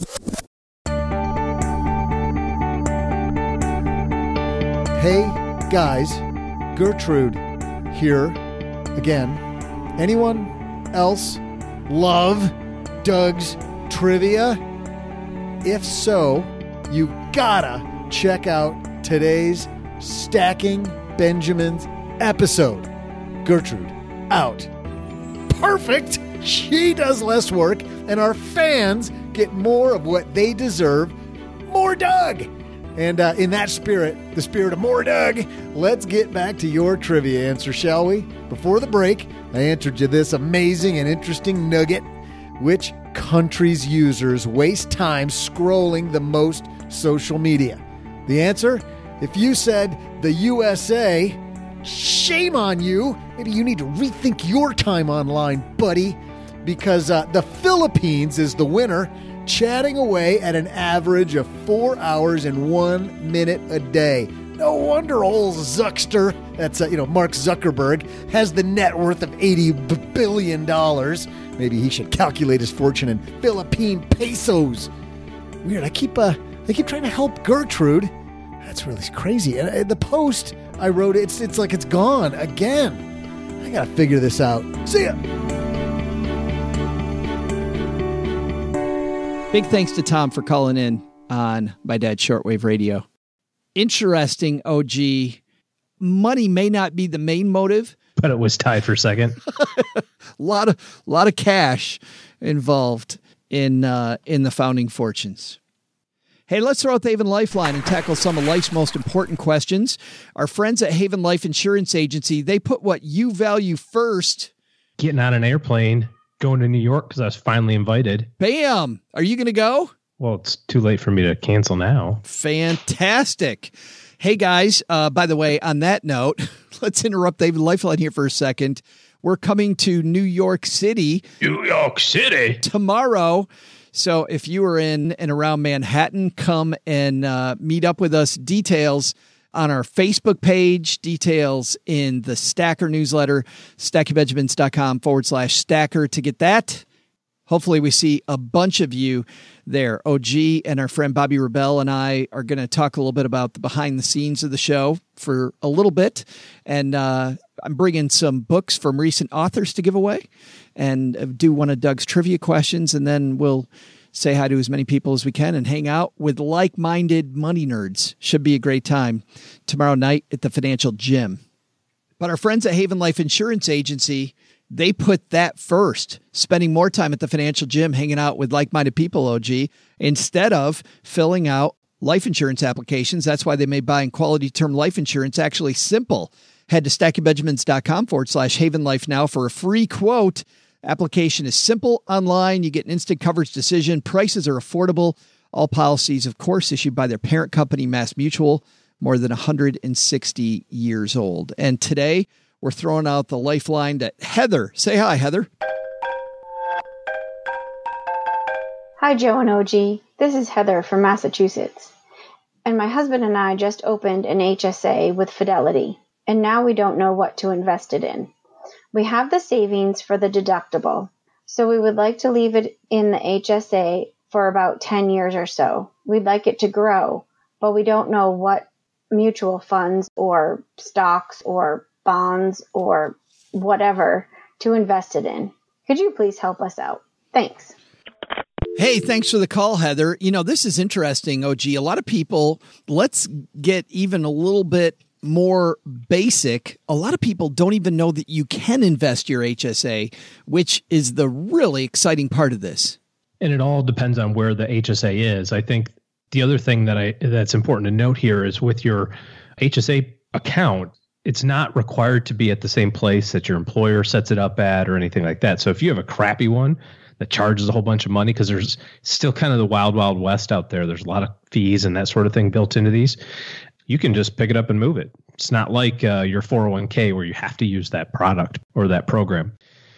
Hey guys, Gertrude here again. Anyone else love Doug's trivia? If so, you gotta check out today's Stacking Benjamins episode. Gertrude, out. Perfect! She does less work, and our fans get more of what they deserve. More Doug! And in that spirit, the spirit of more Doug, let's get back to your trivia answer, shall we? Before the break, I answered you this amazing and interesting nugget. Which country's users waste time scrolling the most social media? The answer? If you said the USA, shame on you. Maybe you need to rethink your time online, buddy, because the Philippines is the winner, chatting away at an average of 4 hours and 1 minute a day. No wonder old Zuckster, that's Mark Zuckerberg, has the net worth of $80 billion. Maybe he should calculate his fortune in Philippine pesos. Weird. I keep trying to help Gertrude. That's really crazy. And the post I wrote, it's like it's gone again. I gotta figure this out. See ya. Big thanks to Tom for calling in on My Dad's Shortwave Radio. Interesting, OG. Money may not be the main motive, but it was tied for second. A lot of cash involved in the founding fortunes. Hey, let's throw out the Haven Lifeline and tackle some of life's most important questions. Our friends at Haven Life Insurance Agency, they put what you value first. Getting on an airplane, going to New York because I was finally invited. Bam! Are you going to go? Well, it's too late for me to cancel now. Fantastic. Hey, guys, by the way, on that note, let's interrupt the Haven Lifeline here for a second. We're coming to New York City. New York City. Tomorrow. So if you are in and around Manhattan, come and meet up with us. Details on our Facebook page, details in the Stacker newsletter, stackingbenjamins.com/stacker to get that. Hopefully we see a bunch of you there. OG and our friend Bobby Rebell and I are going to talk a little bit about the behind the scenes of the show for a little bit. And I'm bringing some books from recent authors to give away and do one of Doug's trivia questions. And then we'll say hi to as many people as we can and hang out with like-minded money nerds. Should be a great time tomorrow night at the Financial Gym. But our friends at Haven Life Insurance Agency, they put that first, spending more time at the Financial Gym hanging out with like-minded people, OG, instead of filling out life insurance applications. That's why they made buying quality term life insurance actually simple. Head to stackingbenjamins.com/Haven Life now for a free quote. Application is simple, online. You get an instant coverage decision. Prices are affordable. All policies, of course, issued by their parent company, MassMutual, more than 160 years old. And today, we're throwing out the lifeline to Heather. Say hi, Heather. Hi, Joe and OG. This is Heather from Massachusetts. And my husband and I just opened an HSA with Fidelity, and now we don't know what to invest it in. We have the savings for the deductible, so we would like to leave it in the HSA for about 10 years or so. We'd like it to grow, but we don't know what mutual funds or stocks or bonds or whatever to invest it in. Could you please help us out? Thanks. Hey, thanks for the call, Heather. This is interesting, OG. A lot of people, let's get even a little bit more basic, a lot of people don't even know that you can invest your HSA, which is the really exciting part of this. And it all depends on where the HSA is. I think the other thing that's important to note here is with your HSA account, it's not required to be at the same place that your employer sets it up at or anything like that. So if you have a crappy one that charges a whole bunch of money, because there's still kind of the wild, wild west out there. There's a lot of fees and that sort of thing built into these. You can just pick it up and move it. It's not like your 401k where you have to use that product or that program.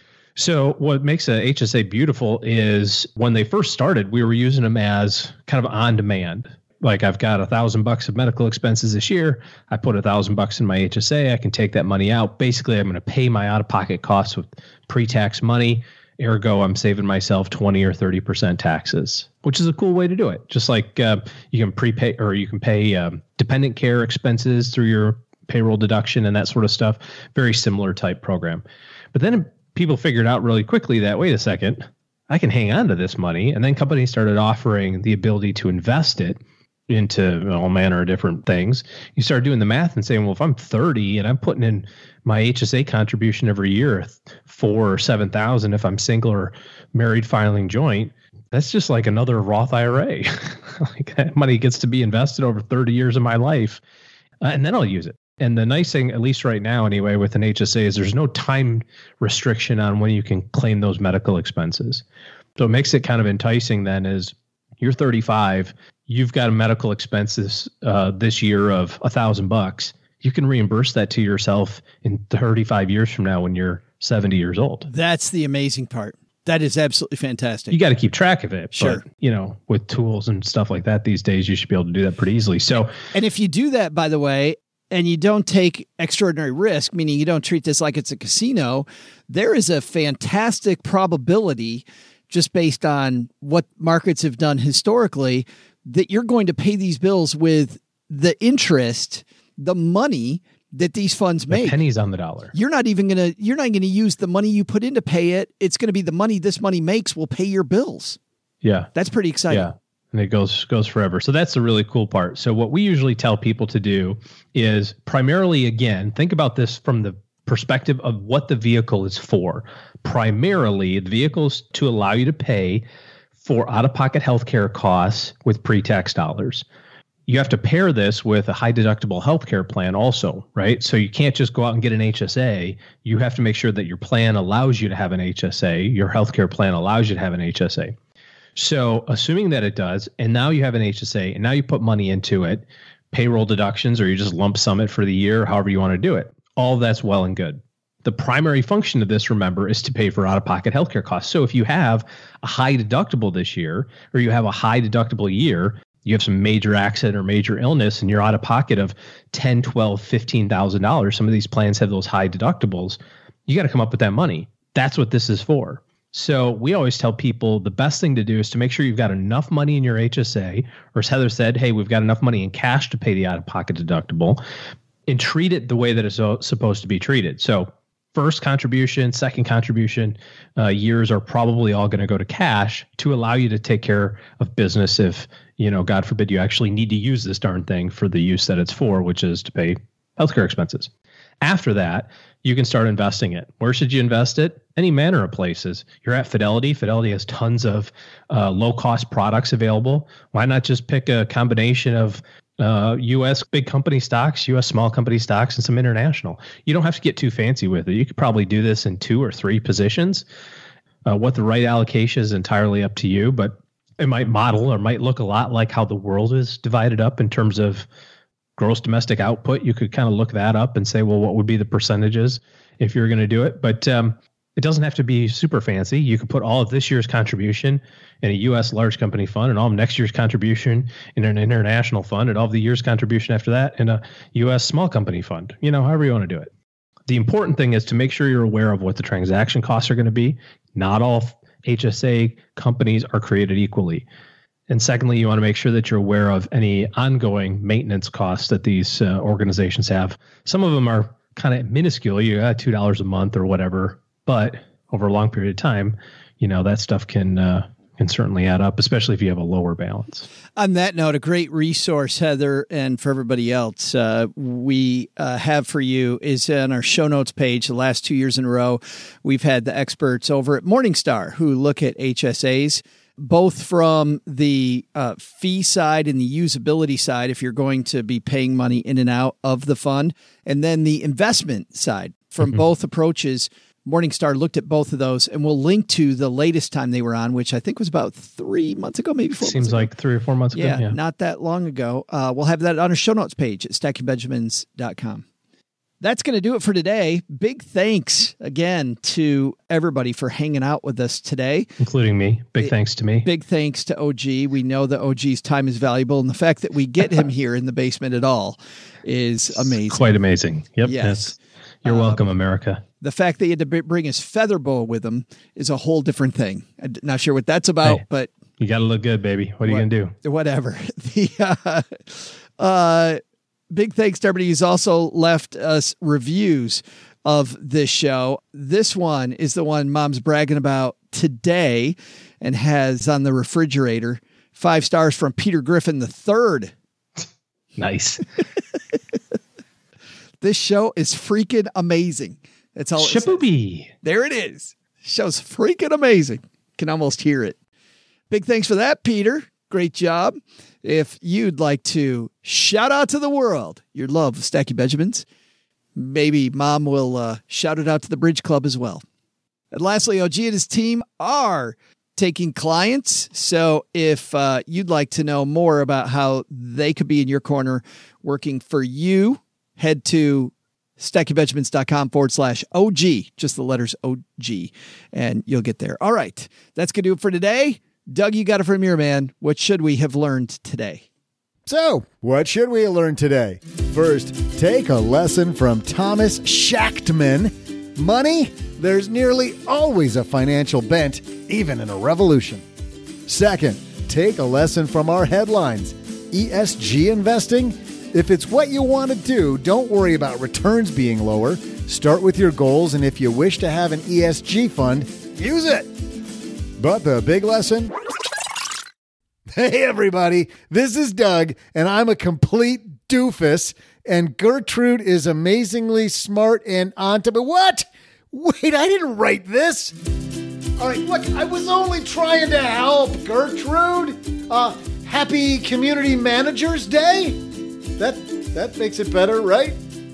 So what makes a HSA beautiful is when they first started, we were using them as kind of on demand. Like I've got $1,000 of medical expenses this year. I put $1,000 in my HSA. I can take that money out. Basically, I'm going to pay my out-of-pocket costs with pre-tax money. Ergo, I'm saving myself 20 or 30% taxes, which is a cool way to do it. Just like you can prepay or you can pay dependent care expenses through your payroll deduction and that sort of stuff. Very similar type program. But then people figured out really quickly that, wait a second, I can hang on to this money. And then companies started offering the ability to invest it into all manner of different things. You start doing the math and saying, well, if I'm 30 and I'm putting in my HSA contribution every year, $4,000 or $7,000, if I'm single or married filing joint, that's just like another Roth IRA. Like that money gets to be invested over 30 years of my life, and then I'll use it. And the nice thing, at least right now anyway, with an HSA is there's no time restriction on when you can claim those medical expenses. So it makes it kind of enticing then is you're 35, you've got a medical expenses this year of $1,000. You can reimburse that to yourself in 35 years from now when you're 70 years old. That's the amazing part. That is absolutely fantastic. You got to keep track of it. Sure. But, with tools and stuff like that these days, you should be able to do that pretty easily. So, and if you do that, by the way, and you don't take extraordinary risk, meaning you don't treat this like it's a casino, there is a fantastic probability, just based on what markets have done historically, that you're going to pay these bills with the interest, the money that these funds make. Pennies on the dollar. You're not going to use the money you put in to pay it. It's going to be the money this money makes will pay your bills. Yeah. That's pretty exciting. Yeah. And it goes forever. So that's the really cool part. So what we usually tell people to do is primarily, again, think about this from the perspective of what the vehicle is for. Primarily, the vehicle is to allow you to pay for out-of-pocket healthcare costs with pre-tax dollars. You have to pair this with a high deductible healthcare plan also, right? So you can't just go out and get an HSA. You have to make sure that your plan allows you to have an HSA. Your healthcare plan allows you to have an HSA. So assuming that it does, and now you have an HSA, and now you put money into it, payroll deductions, or you just lump sum it for the year, however you want to do it. All of that's well and good. The primary function of this, remember, is to pay for out-of-pocket healthcare costs. So if you have a high deductible this year, or you have a high deductible year, you have some major accident or major illness, and you're out of pocket of $10,000, $12,000, $15,000. Some of these plans have those high deductibles. You got to come up with that money. That's what this is for. So we always tell people the best thing to do is to make sure you've got enough money in your HSA, or as Heather said, hey, we've got enough money in cash to pay the out-of-pocket deductible, and treat it the way that it's supposed to be treated. So first contribution, second contribution years are probably all going to go to cash to allow you to take care of business if, God forbid, you actually need to use this darn thing for the use that it's for, which is to pay healthcare expenses. After that, you can start investing it. Where should you invest it? Any manner of places. You're at Fidelity. Fidelity has tons of low-cost products available. Why not just pick a combination of U.S. big company stocks, U.S. small company stocks, and some international? You don't have to get too fancy with it. You could probably do this in 2 or 3 positions. What the right allocation is entirely up to you, but it might model or might look a lot like how the world is divided up in terms of gross domestic output. You could kind of look that up and say, well, what would be the percentages if you're going to do it? But it doesn't have to be super fancy. You could put all of this year's contribution in a U.S. large company fund, and all of next year's contribution in an international fund, and all of the year's contribution after that in a U.S. small company fund, however you want to do it. The important thing is to make sure you're aware of what the transaction costs are going to be. Not all HSA companies are created equally. And secondly, you want to make sure that you're aware of any ongoing maintenance costs that these organizations have. Some of them are kind of minuscule. You got $2 a month or whatever, but over a long period of time, that stuff can can certainly add up, especially if you have a lower balance. On that note, a great resource, Heather, and for everybody else, we have for you is on our show notes page. The last 2 years in a row, we've had the experts over at Morningstar who look at HSAs, both from the fee side and the usability side, if you're going to be paying money in and out of the fund, and then the investment side from both approaches. Morningstar looked at both of those, and we'll link to the latest time they were on, which I think was about 3 months ago, maybe 4 months ago. Seems like 3 or 4 months ago. Yeah, not that long ago. We'll have that on our show notes page at stackingbenjamins.com. That's going to do it for today. Big thanks again to everybody for hanging out with us today. Including me. Big thanks to me. Big thanks to OG. We know that OG's time is valuable, and the fact that we get him here in the basement at all is amazing. Quite amazing. Yep. Yes. You're welcome, America. The fact that he had to bring his feather boa with him is a whole different thing. I'm not sure what that's about, but you got to look good, baby. What are you going to do? Whatever. Big thanks to everybody who's also left us reviews of this show. This one is the one Mom's bragging about today and has on the refrigerator. 5 stars from Peter Griffin III. Nice. This show is freaking amazing. That's all. Shipooby. There it is. Show's freaking amazing. Can almost hear it. Big thanks for that, Peter. Great job. If you'd like to shout out to the world your love of Stacking Benjamins, maybe Mom will shout it out to the Bridge Club as well. And lastly, OG and his team are taking clients. So if you'd like to know more about how they could be in your corner working for you, head to stackingbenjamins.com/OG, just the letters OG, and you'll get there. All right. That's going to do it for today. Doug, you got it from your man. What should we have learned today? So, what should we learn today? First, take a lesson from Thomas Shachtman. Money, there's nearly always a financial bent, even in a revolution. Second, take a lesson from our headlines. ESG investing? If it's what you want to do, don't worry about returns being lower. Start with your goals, and if you wish to have an ESG fund, use it. But the big lesson? Hey, everybody, this is Doug, and I'm a complete doofus, and Gertrude is amazingly smart and on to me. What? Wait, I didn't write this. All right, look, I was only trying to help, Gertrude. Happy Community Managers Day? That makes it better, right?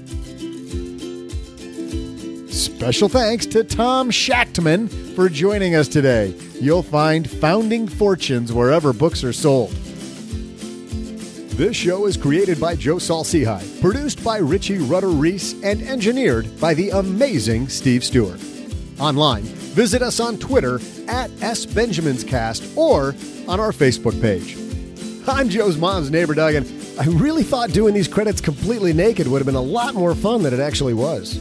Special thanks to Tom Shachtman for joining us today. You'll find Founding Fortunes wherever books are sold. This show is created by Joe Saul-Sehy, produced by Richie Rutter-Reese, and engineered by the amazing Steve Stewart. Online, visit us on Twitter at SBenjaminsCast or on our Facebook page. I'm Joe's mom's neighbor, Doug, and I really thought doing these credits completely naked would have been a lot more fun than it actually was.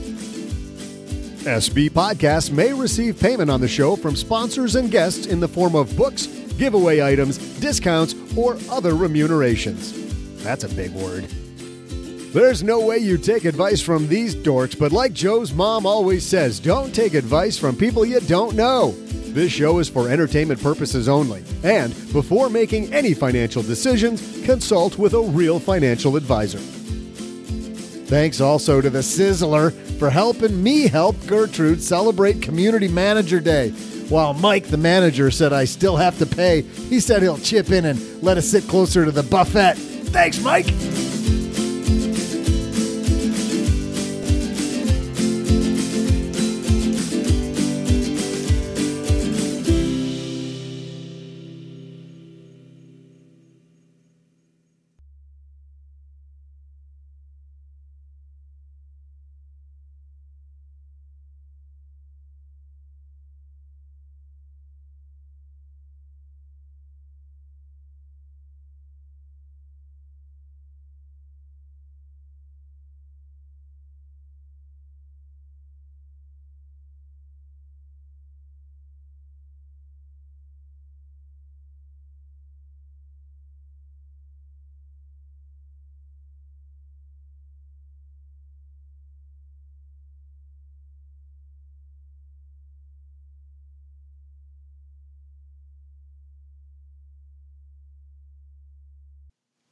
SB Podcasts may receive payment on the show from sponsors and guests in the form of books, giveaway items, discounts, or other remunerations. That's a big word. There's no way you take advice from these dorks, but like Joe's mom always says, don't take advice from people you don't know. This show is for entertainment purposes only, and before making any financial decisions, consult with a real financial advisor. Thanks also to the Sizzler for helping me help Gertrude celebrate Community Manager Day. While Mike, the manager, said I still have to pay, he said he'll chip in and let us sit closer to the buffet. Thanks, Mike!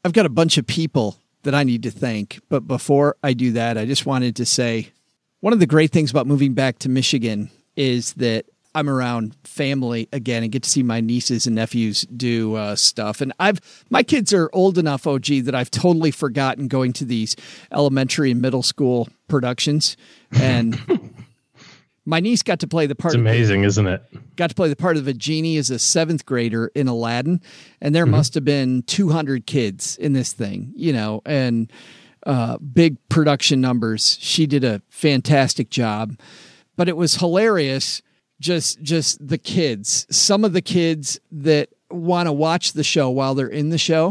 I've got a bunch of people that I need to thank. But before I do that, I just wanted to say one of the great things about moving back to Michigan is that I'm around family again and get to see my nieces and nephews do stuff. And my kids are old enough, OG, that I've totally forgotten going to these elementary and middle school productions. And my niece got to play the part. It's amazing, isn't it? Got to play the part of a genie as a 7th grader in Aladdin. And there must have been 200 kids in this thing, and big production numbers. She did a fantastic job, but it was hilarious. Just the kids, some of the kids that want to watch the show while they're in the show.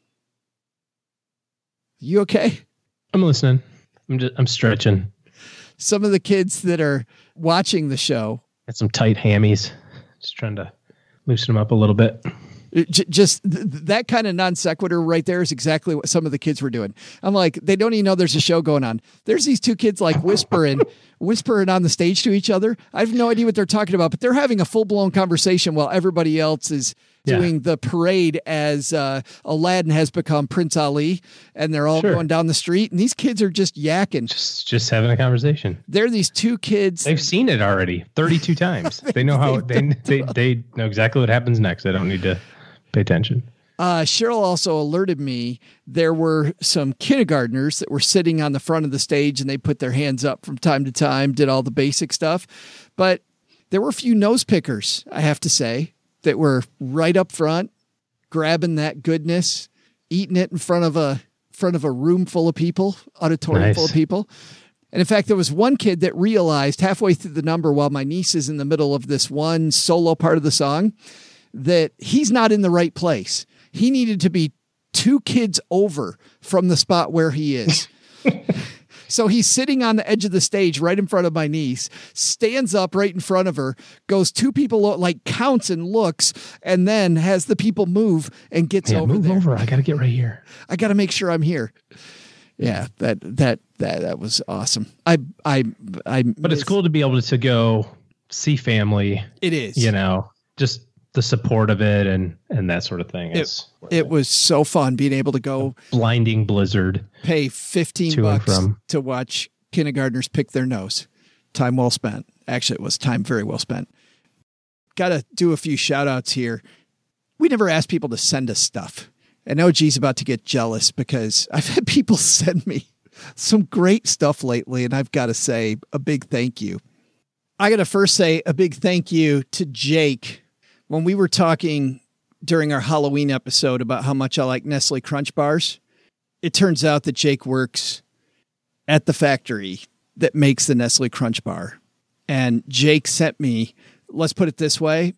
You okay? I'm listening. I'm stretching. Some of the kids that are watching the show. Got some tight hammies. Just trying to loosen them up a little bit. Just that kind of non sequitur right there is exactly what some of the kids were doing. I'm like, they don't even know there's a show going on. There's these 2 kids like whispering on the stage to each other. I have no idea what they're talking about, but they're having a full blown conversation while everybody else is doing the parade as Aladdin has become Prince Ali, and they're all going down the street, and these kids are just yakking, just having a conversation. They're these 2 kids. They've seen it already 32 times. They know how they know exactly what happens next. I don't need to pay attention. Cheryl also alerted me there were some kindergartners that were sitting on the front of the stage, and they put their hands up from time to time, did all the basic stuff. But there were a few nose pickers, I have to say, that were right up front, grabbing that goodness, eating it in front of a room full of people, auditorium full of people. And in fact, there was one kid that realized halfway through the number, while my niece is in the middle of this one solo part of the song, that he's not in the right place. He needed to be 2 kids over from the spot where he is. So he's sitting on the edge of the stage right in front of my niece, stands up right in front of her, goes 2 people, like counts and looks, and then has the people move and gets over move there. Over. I got to get right here. I got to make sure I'm here. Yeah, that was awesome. But it's cool to be able to go see family. It is. Just the support of it and that sort of thing. It was so fun being able to go blinding blizzard, pay $15 to watch kindergartners pick their nose. Time well spent. Actually, it was time very well spent. Got to do a few shout outs here. We never asked people to send us stuff. And OG's about to get jealous because I've had people send me some great stuff lately. And I've got to say a big thank you. I got to first say a big thank you to Jake. When we were talking during our Halloween episode about how much I like Nestle Crunch bars, it turns out that Jake works at the factory that makes the Nestle Crunch bar. And Jake sent me, let's put it this way,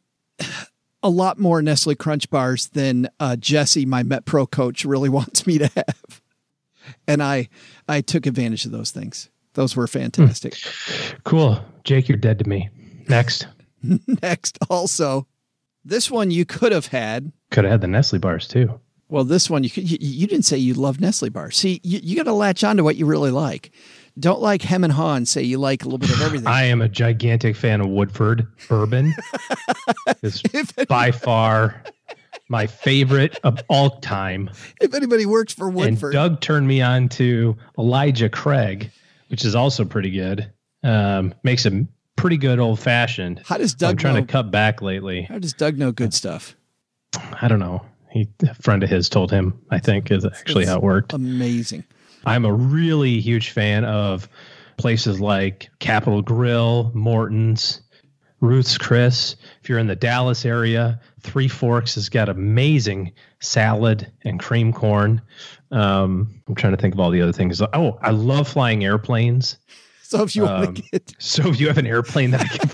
a lot more Nestle Crunch bars than Jesse, my MetPro coach, really wants me to have. And I took advantage of those things. Those were fantastic. Cool. Jake, you're dead to me. Next. Next, also. This one you could have had. Could have had the Nestle bars too. Well, this one you didn't say you love Nestle bars. See, you got to latch on to what you really like. Don't like hem and haw and say you like a little bit of everything. I am a gigantic fan of Woodford bourbon. It's by far my favorite of all time. If anybody works for Woodford. And Doug turned me on to Elijah Craig, which is also pretty good. Makes a pretty good old fashioned. How does Doug I'm trying to cut back lately. How does Doug know good stuff? I don't know. A friend of his told him, I think, is actually how it worked. Amazing. I'm a really huge fan of places like Capitol Grill, Morton's, Ruth's Chris. If you're in the Dallas area, Three Forks has got amazing salad and cream corn. I'm trying to think of all the other things. Oh, I love flying airplanes. So if you want to get... So if you have an airplane that I can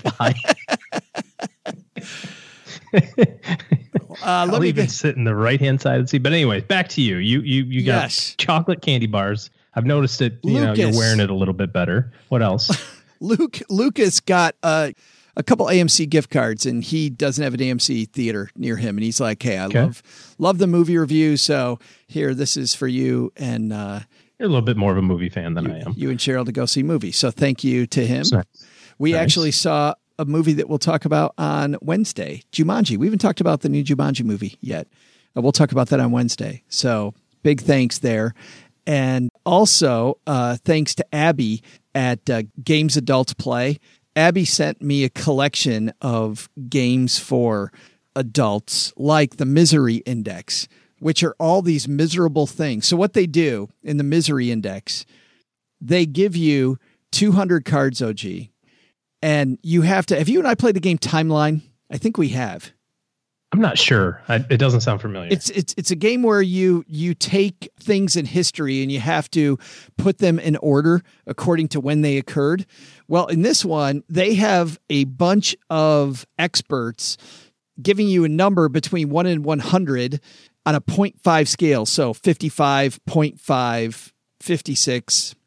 fly... I'll even sit in the right-hand side of the seat. But anyways, back to you. You got chocolate candy bars. I've noticed it. You're wearing it a little bit better. What else? Lucas got a couple AMC gift cards, and he doesn't have an AMC theater near him. And he's like, "Hey, I love the movie review. So here, this is for you." And you're a little bit more of a movie fan than I am. You and Cheryl to go see movies. So thank you to him. Nice. We actually saw a movie that we'll talk about on Wednesday, Jumanji. We haven't talked about the new Jumanji movie yet. We'll talk about that on Wednesday. So big thanks there. And also, thanks to Abby at Games Adults Play. Abby sent me a collection of games for adults like the Misery Index, which are all these miserable things. So what they do in the Misery Index, they give you 200 cards, OG, and you have you and I played the game Timeline? I think we have. I'm not sure. It doesn't sound familiar. It's a game where you take things in history and you have to put them in order according to when they occurred. Well, in this one, they have a bunch of experts giving you a number between 1 and 100 on a 0.5 scale. So 55, 0.5, 56,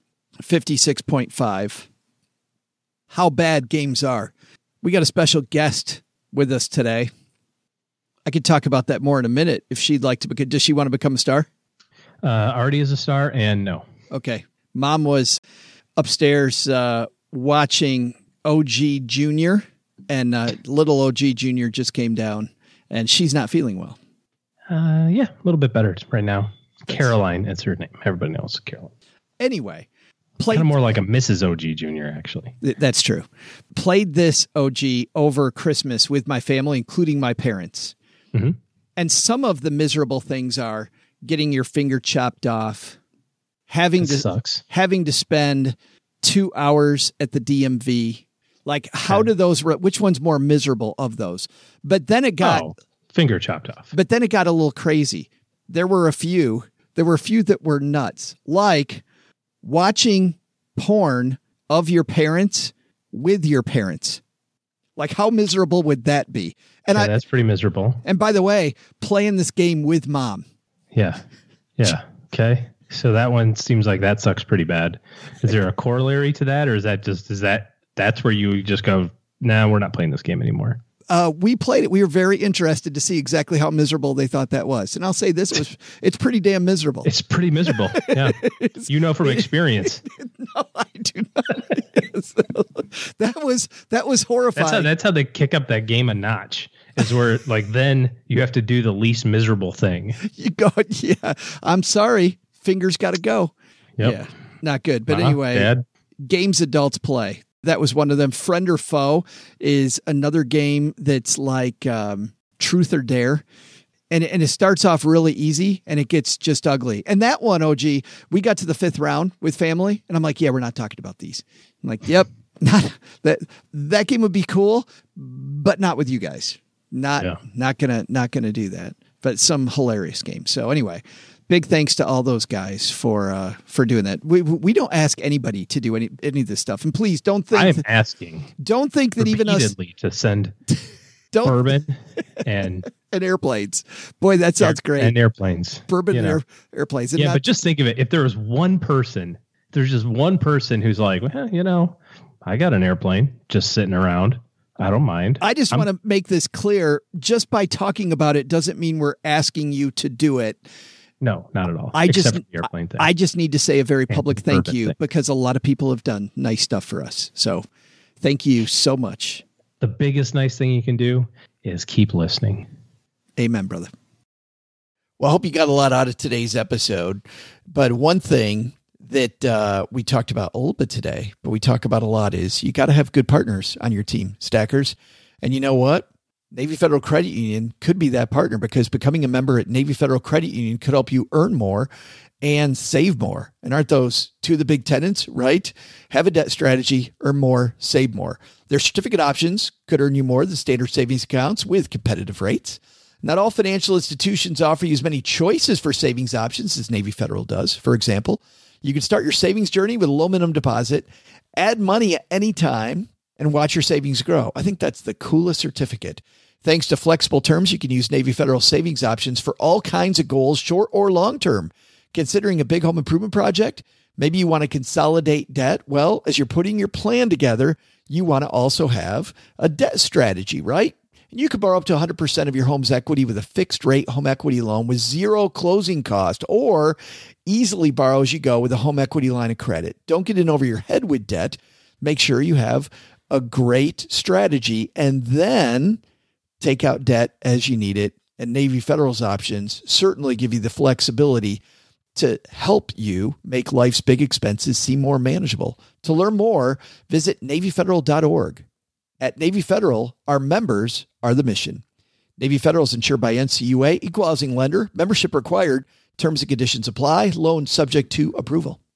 56.5. How bad games are. We got a special guest with us today. I could talk about that more in a minute if she'd like to. Does she want to become a star? Already is a star, and no. Okay. Mom was upstairs watching OG Junior, and little OG Junior just came down, and she's not feeling well. Yeah, a little bit better right now. Caroline, that's her name. Everybody knows Caroline. Anyway. Kind of more like a Mrs. OG Junior, actually. That's true. Played this OG over Christmas with my family, including my parents. Mm-hmm. And some of the miserable things are getting your finger chopped off, having to spend 2 hours at the DMV. Like, how do those? Which one's more miserable of those? But then it got finger chopped off. But then it got a little crazy. There were a few that were nuts, like watching porn of your parents with your parents. Like, how miserable would that be? And that's pretty miserable. And by the way, playing this game with mom. Yeah. Okay. So that one seems like that sucks pretty bad. Is there a corollary to that, or is that's where you just go, nah, we're not playing this game anymore? We played it. We were very interested to see exactly how miserable they thought that was. And I'll say it's pretty damn miserable. It's pretty miserable. Yeah. You know from experience. No, I do not. That was horrifying. That's how they kick up that game a notch. Is where then you have to do the least miserable thing. You go, yeah. I'm sorry. Fingers got to go. Yep. Yeah. Not good. But anyway, Dad. Games Adults Play. That was one of them. Friend or Foe is another game that's like Truth or Dare. And it starts off really easy and it gets just ugly. And that one, OG, we got to the 5th round with family. And I'm like, yeah, we're not talking about these. I'm like, yep, not that game would be cool, but not with you guys. Not gonna do that. But some hilarious game. So anyway, big thanks to all those guys for doing that. We don't ask anybody to do any of this stuff, and please don't think I'm asking. Don't think that even us to send bourbon and airplanes. Boy, that sounds great. And airplanes, bourbon and airplanes. And but just think of it. If there was one person, there's just one person who's like, well, I got an airplane just sitting around. I don't mind. I just want to make this clear. Just by talking about it doesn't mean we're asking you to do it. No, not at all. I just need to say a very public thank you because a lot of people have done nice stuff for us. So thank you so much. The biggest nice thing you can do is keep listening. Amen, brother. Well, I hope you got a lot out of today's episode. But one thing that we talked about a little bit today, but we talk about a lot is you got to have good partners on your team, stackers. And you know what? Navy Federal Credit Union could be that partner because becoming a member at Navy Federal Credit Union could help you earn more and save more. And aren't those two of the big tenets, right? Have a debt strategy, earn more, save more. Their certificate options could earn you more than standard savings accounts with competitive rates. Not all financial institutions offer you as many choices for savings options as Navy Federal does. For example, you can start your savings journey with a low minimum deposit, add money at any time, and watch your savings grow. I think that's the coolest certificate. Thanks to flexible terms, you can use Navy Federal savings options for all kinds of goals, short or long term. Considering a big home improvement project, maybe you want to consolidate debt. Well, as you're putting your plan together, you want to also have a debt strategy, right? And you can borrow up to 100% of your home's equity with a fixed rate home equity loan with zero closing cost, or easily borrow as you go with a home equity line of credit. Don't get in over your head with debt. Make sure you have a great strategy and then take out debt as you need it. And Navy Federal's options certainly give you the flexibility to help you make life's big expenses seem more manageable. To learn more, visit NavyFederal.org. At Navy Federal, our members are the mission. Navy Federal is insured by NCUA, equal housing lender, membership required, terms and conditions apply, loan subject to approval.